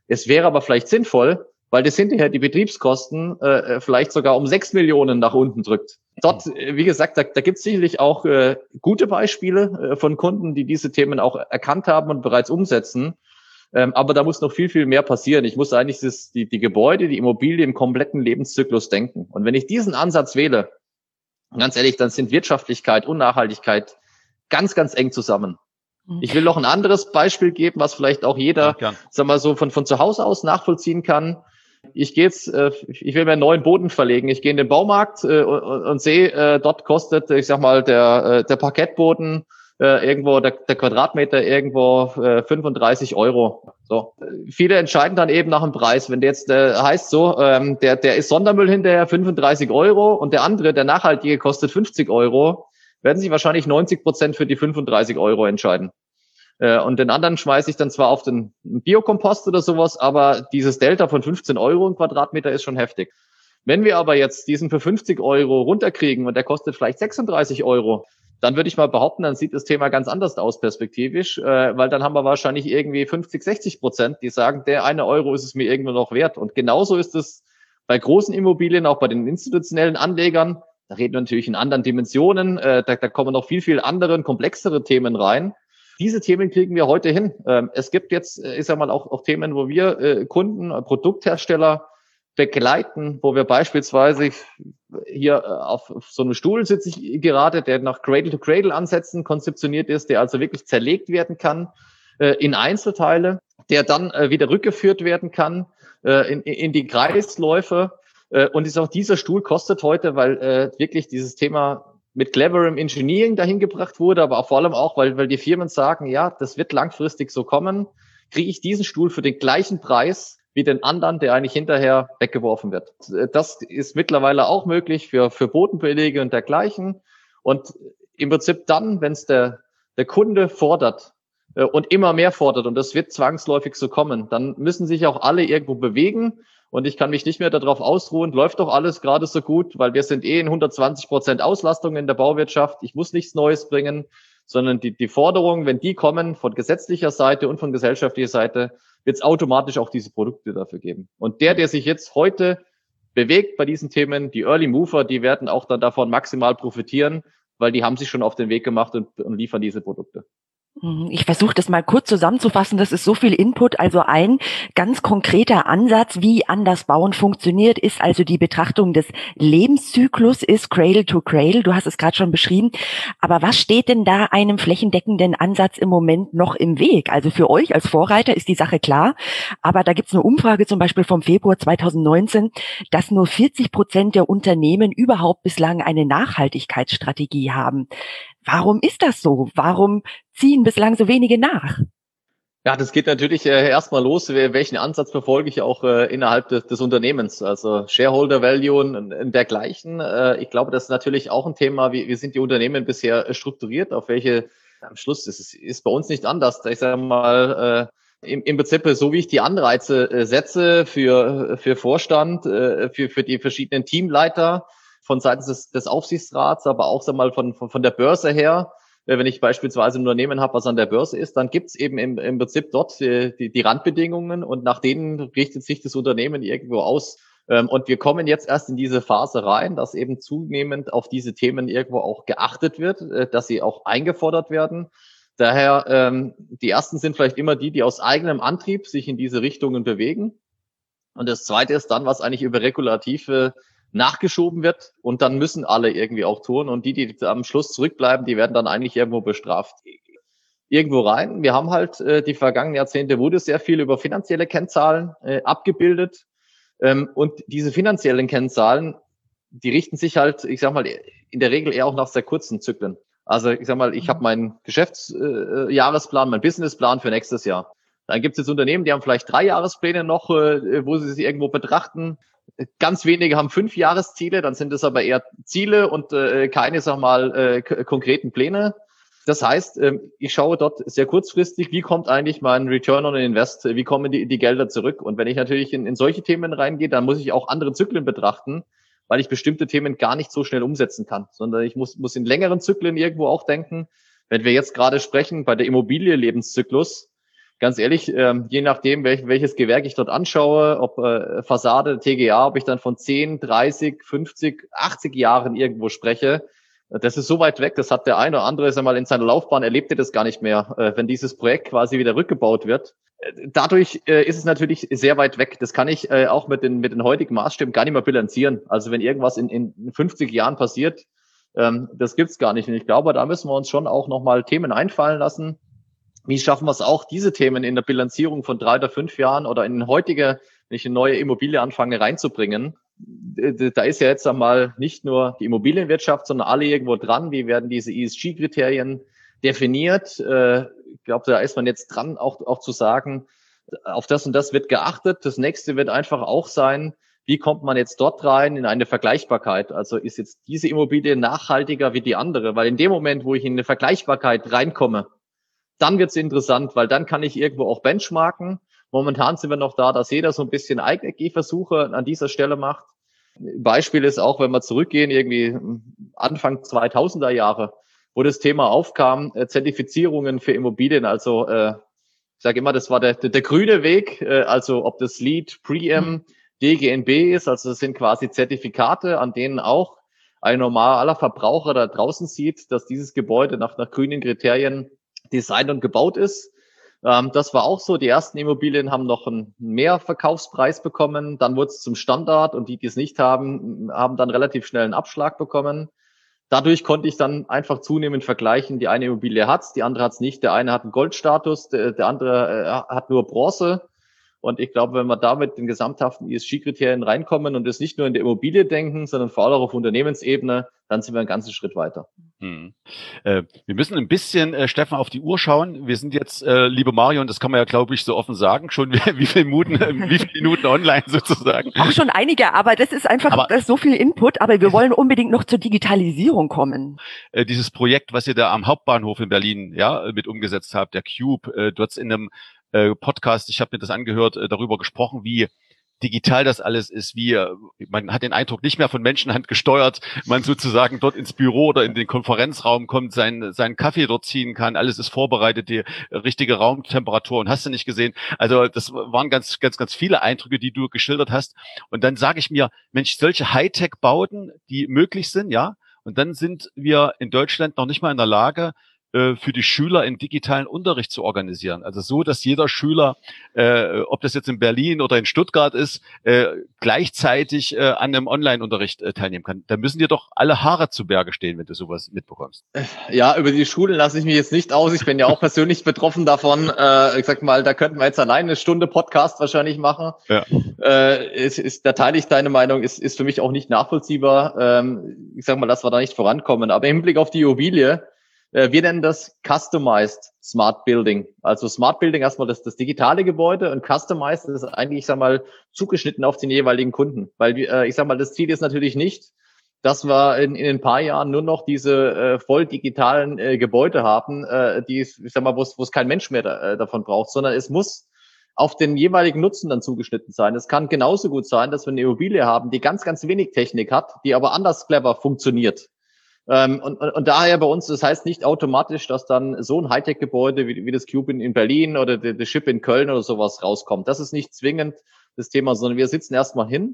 Es wäre aber vielleicht sinnvoll, weil das hinterher die Betriebskosten äh, vielleicht sogar um sechs Millionen nach unten drückt. Dort, wie gesagt, da, da gibt es sicherlich auch äh, gute Beispiele äh, von Kunden, die diese Themen auch erkannt haben und bereits umsetzen. Ähm, aber da muss noch viel, viel mehr passieren. Ich muss eigentlich das, die, die Gebäude, die Immobilie im kompletten Lebenszyklus denken. Und wenn ich diesen Ansatz wähle, ganz ehrlich, dann sind Wirtschaftlichkeit und Nachhaltigkeit ganz, ganz eng zusammen. Ich will noch ein anderes Beispiel geben, was vielleicht auch jeder, ja, sag mal so, von, von zu Hause aus nachvollziehen kann. Ich gehe jetzt, äh, ich will mir einen neuen Boden verlegen. Ich gehe in den Baumarkt äh, und, und sehe, äh, dort kostet, ich sag mal, der, äh, der Parkettboden äh, irgendwo, der, der Quadratmeter irgendwo äh, fünfunddreißig Euro. So. Viele entscheiden dann eben nach dem Preis. Wenn der jetzt äh, heißt so, ähm, der, der ist Sondermüll hinterher fünfunddreißig Euro und der andere, der nachhaltige, kostet fünfzig Euro, werden sich wahrscheinlich neunzig Prozent für die fünfunddreißig Euro entscheiden. Und den anderen schmeiße ich dann zwar auf den Biokompost oder sowas, aber dieses Delta von fünfzehn Euro im Quadratmeter ist schon heftig. Wenn wir aber jetzt diesen für fünfzig Euro runterkriegen und der kostet vielleicht sechsunddreißig Euro, dann würde ich mal behaupten, dann sieht das Thema ganz anders aus perspektivisch, weil dann haben wir wahrscheinlich irgendwie fünfzig, sechzig Prozent, die sagen, der eine Euro ist es mir irgendwo noch wert. Und genauso ist es bei großen Immobilien, auch bei den institutionellen Anlegern. Da reden wir natürlich in anderen Dimensionen, da, da kommen noch viel, viel andere, komplexere Themen rein. Diese Themen kriegen wir heute hin. Es gibt jetzt, ich sag mal, auch, auch Themen, wo wir Kunden, Produkthersteller begleiten, wo wir beispielsweise hier auf so einem Stuhl sitze ich gerade, der nach Cradle-to-Cradle-Ansätzen konzeptioniert ist, der also wirklich zerlegt werden kann in Einzelteile, der dann wieder rückgeführt werden kann in, in die Kreisläufe. Und ist auch dieser Stuhl kostet heute, weil wirklich dieses Thema mit cleverem Engineering dahin gebracht wurde, aber auch vor allem auch, weil, weil die Firmen sagen, ja, das wird langfristig so kommen, kriege ich diesen Stuhl für den gleichen Preis wie den anderen, der eigentlich hinterher weggeworfen wird. Das ist mittlerweile auch möglich für, für Bodenbelege und dergleichen. Und im Prinzip dann, wenn es der, der Kunde fordert äh, und immer mehr fordert, und das wird zwangsläufig so kommen, dann müssen sich auch alle irgendwo bewegen. Und ich kann mich nicht mehr darauf ausruhen, läuft doch alles gerade so gut, weil wir sind eh in hundertzwanzig Prozent Auslastung in der Bauwirtschaft. Ich muss nichts Neues bringen, sondern die, die Forderungen, wenn die kommen von gesetzlicher Seite und von gesellschaftlicher Seite, wird es automatisch auch diese Produkte dafür geben. Und der, der sich jetzt heute bewegt bei diesen Themen, die Early Mover, die werden auch dann davon maximal profitieren, weil die haben sich schon auf den Weg gemacht und, und liefern diese Produkte. Ich versuche das mal kurz zusammenzufassen, das ist so viel Input. Also ein ganz konkreter Ansatz, wie anders bauen funktioniert, ist also die Betrachtung des Lebenszyklus, ist Cradle to Cradle, du hast es gerade schon beschrieben. Aber was steht denn da einem flächendeckenden Ansatz im Moment noch im Weg? Also für euch als Vorreiter ist die Sache klar, aber da gibt es eine Umfrage zum Beispiel vom Februar zweitausendneunzehn, dass nur vierzig Prozent der Unternehmen überhaupt bislang eine Nachhaltigkeitsstrategie haben. Warum ist das so? Warum ziehen bislang so wenige nach? Ja, das geht natürlich äh, erstmal los. Welchen Ansatz verfolge ich auch äh, innerhalb des, des Unternehmens? Also Shareholder Value und, und dergleichen. Äh, ich glaube, das ist natürlich auch ein Thema. Wie, wie sind die Unternehmen bisher strukturiert? Auf welche, am Schluss, das ist, ist bei uns nicht anders. Ich sage mal, äh, im, im Prinzip, so wie ich die Anreize äh, setze für, für Vorstand, äh, für, für die verschiedenen Teamleiter, von seitens des, des Aufsichtsrats, aber auch sag mal von, von, von der Börse her. Wenn ich beispielsweise ein Unternehmen habe, was an der Börse ist, dann gibt es eben im, im Prinzip dort die, die, die Randbedingungen und nach denen richtet sich das Unternehmen irgendwo aus. Und wir kommen jetzt erst in diese Phase rein, dass eben zunehmend auf diese Themen irgendwo auch geachtet wird, dass sie auch eingefordert werden. Daher, ähm, die ersten sind vielleicht immer die, die aus eigenem Antrieb sich in diese Richtungen bewegen. Und das zweite ist dann, was eigentlich über regulative nachgeschoben wird und dann müssen alle irgendwie auch tun und die, die am Schluss zurückbleiben, die werden dann eigentlich irgendwo bestraft. Irgendwo rein. Wir haben halt äh, die vergangenen Jahrzehnte wurde sehr viel über finanzielle Kennzahlen äh, abgebildet ähm, und diese finanziellen Kennzahlen, die richten sich halt, ich sag mal, in der Regel eher auch nach sehr kurzen Zyklen. Also ich sag mal, ich habe meinen Geschäftsjahresplan, äh, meinen Businessplan für nächstes Jahr. Dann gibt es jetzt Unternehmen, die haben vielleicht drei Jahrespläne noch, äh, wo sie sich irgendwo betrachten. Ganz wenige haben fünf Jahresziele, dann sind es aber eher Ziele und äh, keine, sag mal, äh, k- konkreten Pläne. Das heißt, äh, ich schaue dort sehr kurzfristig, wie kommt eigentlich mein Return on Invest, wie kommen die, die Gelder zurück? Und wenn ich natürlich in, in solche Themen reingehe, dann muss ich auch andere Zyklen betrachten, weil ich bestimmte Themen gar nicht so schnell umsetzen kann, sondern ich muss, muss in längeren Zyklen irgendwo auch denken. Wenn wir jetzt gerade sprechen bei der Immobilie-Lebenszyklus, ganz ehrlich, ähm, je nachdem, welch, welches Gewerk ich dort anschaue, ob äh, Fassade, T G A, ob ich dann von zehn, dreißig, fünfzig, achtzig Jahren irgendwo spreche, das ist so weit weg, das hat der eine oder andere sag mal, in seiner Laufbahn erlebt er das gar nicht mehr, äh, wenn dieses Projekt quasi wieder rückgebaut wird. Dadurch äh, ist es natürlich sehr weit weg. Das kann ich äh, auch mit den mit den heutigen Maßstäben gar nicht mehr bilanzieren. Also wenn irgendwas in, in fünfzig Jahren passiert, ähm, das gibt's gar nicht. Und ich glaube, da müssen wir uns schon auch nochmal Themen einfallen lassen. Wie schaffen wir es auch, diese Themen in der Bilanzierung von drei oder fünf Jahren oder in heutige, wenn ich eine neue Immobilie anfange, reinzubringen? Da ist ja jetzt einmal nicht nur die Immobilienwirtschaft, sondern alle irgendwo dran. Wie werden diese E S G-Kriterien definiert? Ich glaube, da ist man jetzt dran, auch, auch zu sagen, auf das und das wird geachtet. Das nächste wird einfach auch sein, wie kommt man jetzt dort rein in eine Vergleichbarkeit? Also ist jetzt diese Immobilie nachhaltiger wie die andere? Weil in dem Moment, wo ich in eine Vergleichbarkeit reinkomme, dann wird es interessant, weil dann kann ich irgendwo auch benchmarken. Momentan sind wir noch da, dass jeder so ein bisschen eigene Gehversuche an dieser Stelle macht. Beispiel ist auch, wenn wir zurückgehen, irgendwie Anfang zweitausender Jahre, wo das Thema aufkam, äh, Zertifizierungen für Immobilien. Also äh, ich sage immer, das war der, der, der grüne Weg, äh, also ob das LEED, Pre-M, D G N B ist, also das sind quasi Zertifikate, an denen auch ein normaler Verbraucher da draußen sieht, dass dieses Gebäude nach, nach grünen Kriterien designt und gebaut ist. Ähm, das war auch so. Die ersten Immobilien haben noch einen Mehrverkaufspreis bekommen. Dann wurde es zum Standard und die, die es nicht haben, haben dann relativ schnell einen Abschlag bekommen. Dadurch konnte ich dann einfach zunehmend vergleichen. Die eine Immobilie hat's, die andere hat's nicht. Der eine hat einen Goldstatus, der, der andere äh, hat nur Bronze. Und ich glaube, wenn wir da mit den gesamthaften E S G-Kriterien reinkommen und es nicht nur in der Immobilie denken, sondern vor allem auch auf Unternehmensebene, dann sind wir einen ganzen Schritt weiter. Hm. Äh, wir müssen ein bisschen, äh, Stefan, auf die Uhr schauen. Wir sind jetzt, äh, liebe Marion, das kann man ja, glaube ich, so offen sagen, schon wie, wie viele Minuten, wie viele Minuten online sozusagen. Auch schon einige, aber das ist einfach aber, das ist so viel Input, aber wir wollen unbedingt noch zur Digitalisierung kommen. Äh, dieses Projekt, was ihr da am Hauptbahnhof in Berlin ja mit umgesetzt habt, der Cube, äh, du hast in einem äh, Podcast, ich habe mir das angehört, äh, darüber gesprochen, wie digital das alles ist, wie man hat den Eindruck, nicht mehr von Menschenhand gesteuert, man sozusagen dort ins Büro oder in den Konferenzraum kommt, seinen seinen Kaffee dort ziehen kann, alles ist vorbereitet, die richtige Raumtemperatur und hast du nicht gesehen. Also das waren ganz ganz ganz viele Eindrücke, die du geschildert hast. Und dann sage ich mir, Mensch, solche Hightech-Bauten, die möglich sind, ja, und dann sind wir in Deutschland noch nicht mal in der Lage, für die Schüler in digitalen Unterricht zu organisieren. Also so, dass jeder Schüler, äh, ob das jetzt in Berlin oder in Stuttgart ist, äh, gleichzeitig äh, an einem Online-Unterricht äh, teilnehmen kann. Da müssen dir doch alle Haare zu Berge stehen, wenn du sowas mitbekommst. Ja, über die Schulen lasse ich mich jetzt nicht aus. Ich bin ja auch persönlich betroffen davon. Äh, ich sag mal, da könnten wir jetzt allein eine Stunde Podcast wahrscheinlich machen. Ja. Äh, es ist, da teile ich deine Meinung, ist, ist für mich auch nicht nachvollziehbar. Ähm, ich sag mal, dass wir da nicht vorankommen. Aber im Hinblick auf die Immobilie, wir nennen das Customized Smart Building. Also Smart Building erstmal das, das digitale Gebäude und Customized ist eigentlich, ich sag mal, zugeschnitten auf den jeweiligen Kunden. Weil, äh, ich sag mal, das Ziel ist natürlich nicht, dass wir in, in ein paar Jahren nur noch diese äh, voll digitalen äh, Gebäude haben, äh, die, ich sag mal, wo es kein Mensch mehr da, äh, davon braucht, sondern es muss auf den jeweiligen Nutzen dann zugeschnitten sein. Es kann genauso gut sein, dass wir eine Immobilie haben, die ganz, ganz wenig Technik hat, die aber anders clever funktioniert. Ähm, und, und, und daher bei uns, das heißt nicht automatisch, dass dann so ein Hightech-Gebäude wie, wie das Cube in, in Berlin oder der, der Chip in Köln oder sowas rauskommt. Das ist nicht zwingend das Thema, sondern wir sitzen erstmal hin,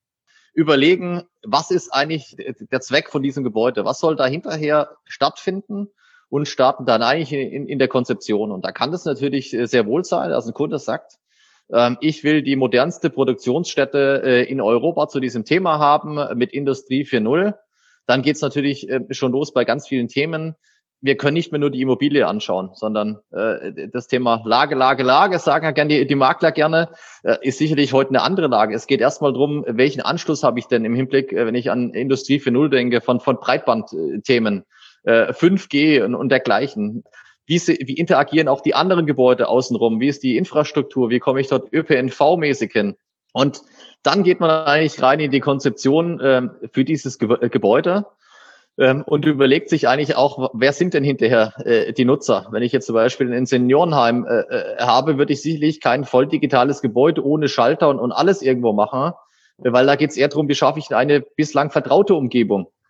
überlegen, was ist eigentlich der Zweck von diesem Gebäude? Was soll da hinterher stattfinden? Und starten dann eigentlich in, in, in der Konzeption. Und da kann das natürlich sehr wohl sein, dass ein Kunde sagt, ähm, ich will die modernste Produktionsstätte äh, in Europa zu diesem Thema haben mit Industrie vier Punkt null. Dann geht's natürlich äh, schon los bei ganz vielen Themen. Wir können nicht mehr nur die Immobilie anschauen, sondern äh, das Thema Lage, Lage, Lage, sagen ja gerne die, die Makler gerne, äh, ist sicherlich heute eine andere Lage. Es geht erstmal darum, welchen Anschluss habe ich denn im Hinblick, äh, wenn ich an Industrie vier Punkt null denke, von, von Breitbandthemen, äh, fünf G und, und dergleichen. Wie, sie, wie interagieren auch die anderen Gebäude außenrum? Wie ist die Infrastruktur? Wie komme ich dort Ö P N V-mäßig hin? Und dann geht man eigentlich rein in die Konzeption ähm, für dieses Ge- Gebäude ähm, und überlegt sich eigentlich auch, wer sind denn hinterher äh, die Nutzer? Wenn ich jetzt zum Beispiel ein Seniorenheim äh, äh, habe, würde ich sicherlich kein voll digitales Gebäude ohne Schalter und, und alles irgendwo machen, weil da geht es eher darum, wie schaffe ich eine bislang vertraute Umgebung.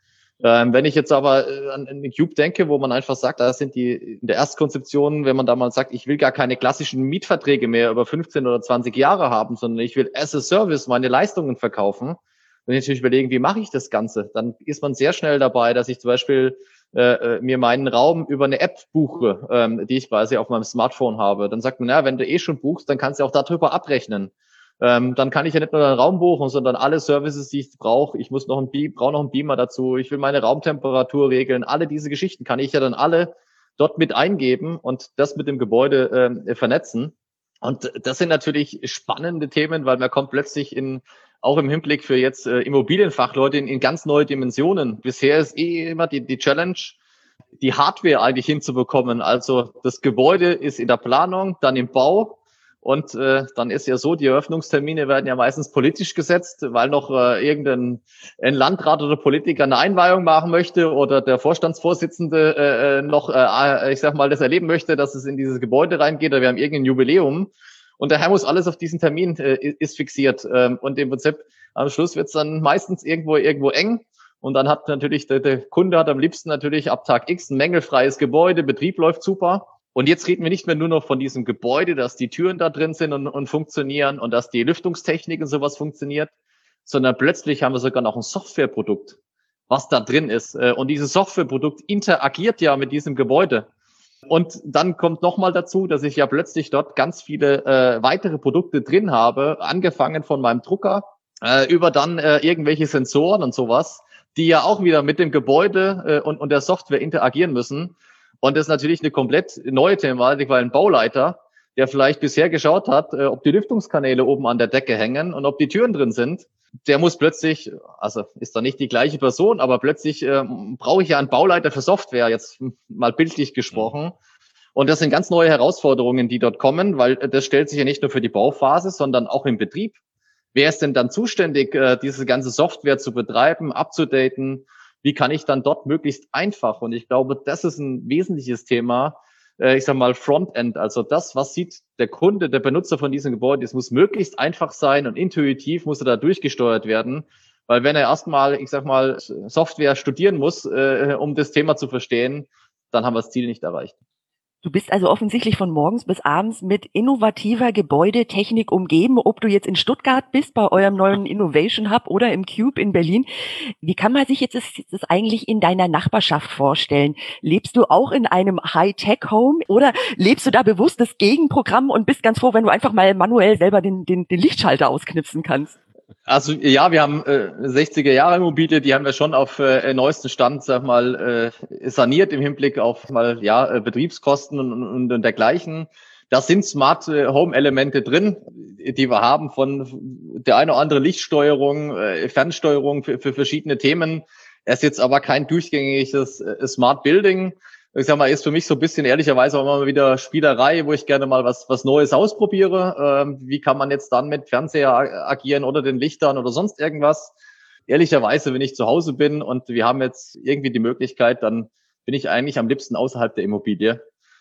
Ähm, wenn ich jetzt aber äh, an den Cube denke, wo man einfach sagt, da sind die in der Erstkonzeption, wenn man da mal sagt, ich will gar keine klassischen Mietverträge mehr über fünfzehn oder zwanzig Jahre haben, sondern ich will as a Service meine Leistungen verkaufen. Wenn ich natürlich überlegen, wie mache ich das Ganze, dann ist man sehr schnell dabei, dass ich zum Beispiel äh, mir meinen Raum über eine App buche, ähm, die ich quasi auf meinem Smartphone habe. Dann sagt man, ja, wenn du eh schon buchst, dann kannst du auch darüber abrechnen. Ähm, dann kann ich ja nicht nur einen Raum buchen, sondern alle Services, die ich brauche. Ich muss noch ein Be- brauche noch einen Beamer dazu. Ich will meine Raumtemperatur regeln. Alle diese Geschichten kann ich ja dann alle dort mit eingeben und das mit dem Gebäude äh, vernetzen. Und das sind natürlich spannende Themen, weil man kommt plötzlich in auch im Hinblick für jetzt äh, Immobilienfachleute in, in ganz neue Dimensionen. Bisher ist eh immer die, die Challenge, die Hardware eigentlich hinzubekommen. Also das Gebäude ist in der Planung, dann im Bau. Und äh, dann ist ja so, die Eröffnungstermine werden ja meistens politisch gesetzt, weil noch äh, irgendein ein Landrat oder Politiker eine Einweihung machen möchte oder der Vorstandsvorsitzende äh, noch, äh, ich sag mal, das erleben möchte, dass es in dieses Gebäude reingeht oder wir haben irgendein Jubiläum. Und daher muss alles auf diesen Termin äh, ist fixiert. Ähm, und im Prinzip am Schluss wird es dann meistens irgendwo irgendwo eng. Und dann hat natürlich der, der Kunde hat am liebsten natürlich ab Tag X ein mängelfreies Gebäude, Betrieb läuft super. Und jetzt reden wir nicht mehr nur noch von diesem Gebäude, dass die Türen da drin sind und, und funktionieren und dass die Lüftungstechnik und sowas funktioniert, sondern plötzlich haben wir sogar noch ein Softwareprodukt, was da drin ist. Und dieses Softwareprodukt interagiert ja mit diesem Gebäude. Und dann kommt nochmal dazu, dass ich ja plötzlich dort ganz viele äh, weitere Produkte drin habe, angefangen von meinem Drucker, äh, über dann äh, irgendwelche Sensoren und sowas, die ja auch wieder mit dem Gebäude äh, und, und der Software interagieren müssen. Und das ist natürlich eine komplett neue Thematik, weil ein Bauleiter, der vielleicht bisher geschaut hat, ob die Lüftungskanäle oben an der Decke hängen und ob die Türen drin sind, der muss plötzlich, also ist da nicht die gleiche Person, aber plötzlich äh, brauche ich ja einen Bauleiter für Software, jetzt mal bildlich gesprochen. Und das sind ganz neue Herausforderungen, die dort kommen, weil das stellt sich ja nicht nur für die Bauphase, sondern auch im Betrieb. Wer ist denn dann zuständig, äh, diese ganze Software zu betreiben, abzudaten? Wie kann ich dann dort möglichst einfach? Und ich glaube, das ist ein wesentliches Thema. Äh, ich sage mal Frontend, also das, was sieht der Kunde, der Benutzer von diesem Gebäude, es muss möglichst einfach sein und intuitiv muss er da durchgesteuert werden. Weil wenn er erstmal, ich sag mal, Software studieren muss, äh, um das Thema zu verstehen, dann haben wir das Ziel nicht erreicht. Du bist also offensichtlich von morgens bis abends mit innovativer Gebäudetechnik umgeben, ob du jetzt in Stuttgart bist, bei eurem neuen Innovation Hub oder im Cube in Berlin. Wie kann man sich jetzt das, das eigentlich in deiner Nachbarschaft vorstellen? Lebst du auch in einem High-Tech-Home oder lebst du da bewusst das Gegenprogramm und bist ganz froh, wenn du einfach mal manuell selber den, den, den Lichtschalter ausknipsen kannst? Also ja, wir haben äh, sechziger Jahre Immobilie, die haben wir schon auf äh, neuesten Stand, sag mal, äh, saniert im Hinblick auf mal ja äh, Betriebskosten und, und, und dergleichen. Da sind Smart Home Elemente drin, die wir haben von der eine oder andere Lichtsteuerung, äh, Fernsteuerung für, für verschiedene Themen. Es ist jetzt aber kein durchgängiges äh, Smart Building. Ich sag mal, ist für mich so ein bisschen ehrlicherweise auch immer wieder Spielerei, wo ich gerne mal was was Neues ausprobiere. Ähm, wie kann man jetzt dann mit Fernseher agieren oder den Lichtern oder sonst irgendwas? Ehrlicherweise, wenn ich zu Hause bin und wir haben jetzt irgendwie die Möglichkeit, dann bin ich eigentlich am liebsten außerhalb der Immobilie.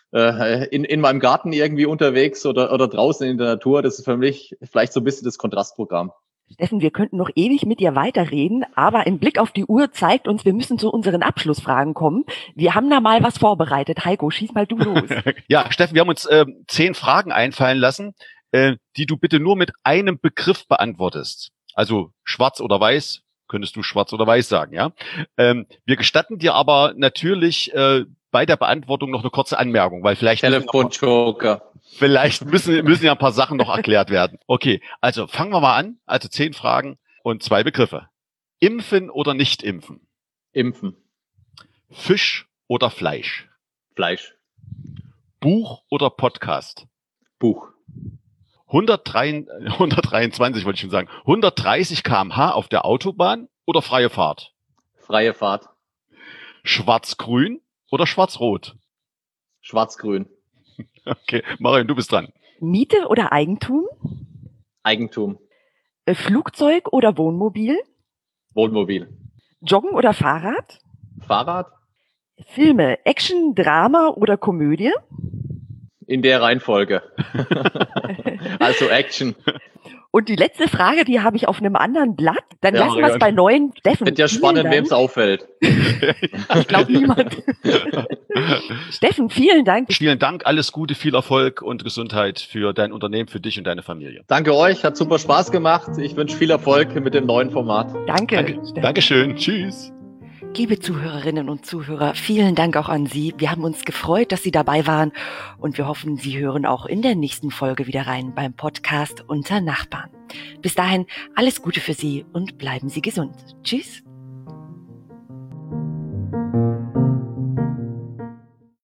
Äh, in in meinem Garten irgendwie unterwegs oder oder draußen in der Natur. Das ist für mich vielleicht so ein bisschen das Kontrastprogramm. Steffen, wir könnten noch ewig mit dir weiterreden, aber ein Blick auf die Uhr zeigt uns, wir müssen zu unseren Abschlussfragen kommen. Wir haben da mal was vorbereitet. Heiko, schieß mal du los. Ja, Steffen, wir haben uns äh, zehn Fragen einfallen lassen, äh, die du bitte nur mit einem Begriff beantwortest. Also schwarz oder weiß, könntest du schwarz oder weiß sagen, ja. Ähm, wir gestatten dir aber natürlich äh, bei der Beantwortung noch eine kurze Anmerkung, weil vielleicht Telefon-Joker. Vielleicht müssen, müssen ja ein paar Sachen noch erklärt werden. Okay, also fangen wir mal an. Also zehn Fragen und zwei Begriffe. Impfen oder nicht impfen? Impfen. Fisch oder Fleisch? Fleisch. Buch oder Podcast? Buch. hundertdrei, hundertdreiundzwanzig wollte ich schon sagen. hundertdreißig Kilometer pro Stunde auf der Autobahn oder freie Fahrt? Freie Fahrt. Schwarz-Grün oder Schwarz-Rot? Schwarz-Grün. Okay, Marion, du bist dran. Miete oder Eigentum? Eigentum. Flugzeug oder Wohnmobil? Wohnmobil. Joggen oder Fahrrad? Fahrrad. Filme, Action, Drama oder Komödie? In der Reihenfolge. Also Action. Und die letzte Frage, die habe ich auf einem anderen Blatt. Dann Ja, lassen wir es ja. bei neuen. Steffen, Wird ja vielen spannend, Dank. wem es auffällt. Ich glaube niemand. Steffen, vielen Dank. Vielen Dank, alles Gute, viel Erfolg und Gesundheit für dein Unternehmen, für dich und deine Familie. Danke euch, hat super Spaß gemacht. Ich wünsche viel Erfolg mit dem neuen Format. Danke. Danke. Steffen. Dankeschön. Tschüss. Liebe Zuhörerinnen und Zuhörer, vielen Dank auch an Sie. Wir haben uns gefreut, dass Sie dabei waren und wir hoffen, Sie hören auch in der nächsten Folge wieder rein beim Podcast Unter Nachbarn. Bis dahin alles Gute für Sie und bleiben Sie gesund. Tschüss.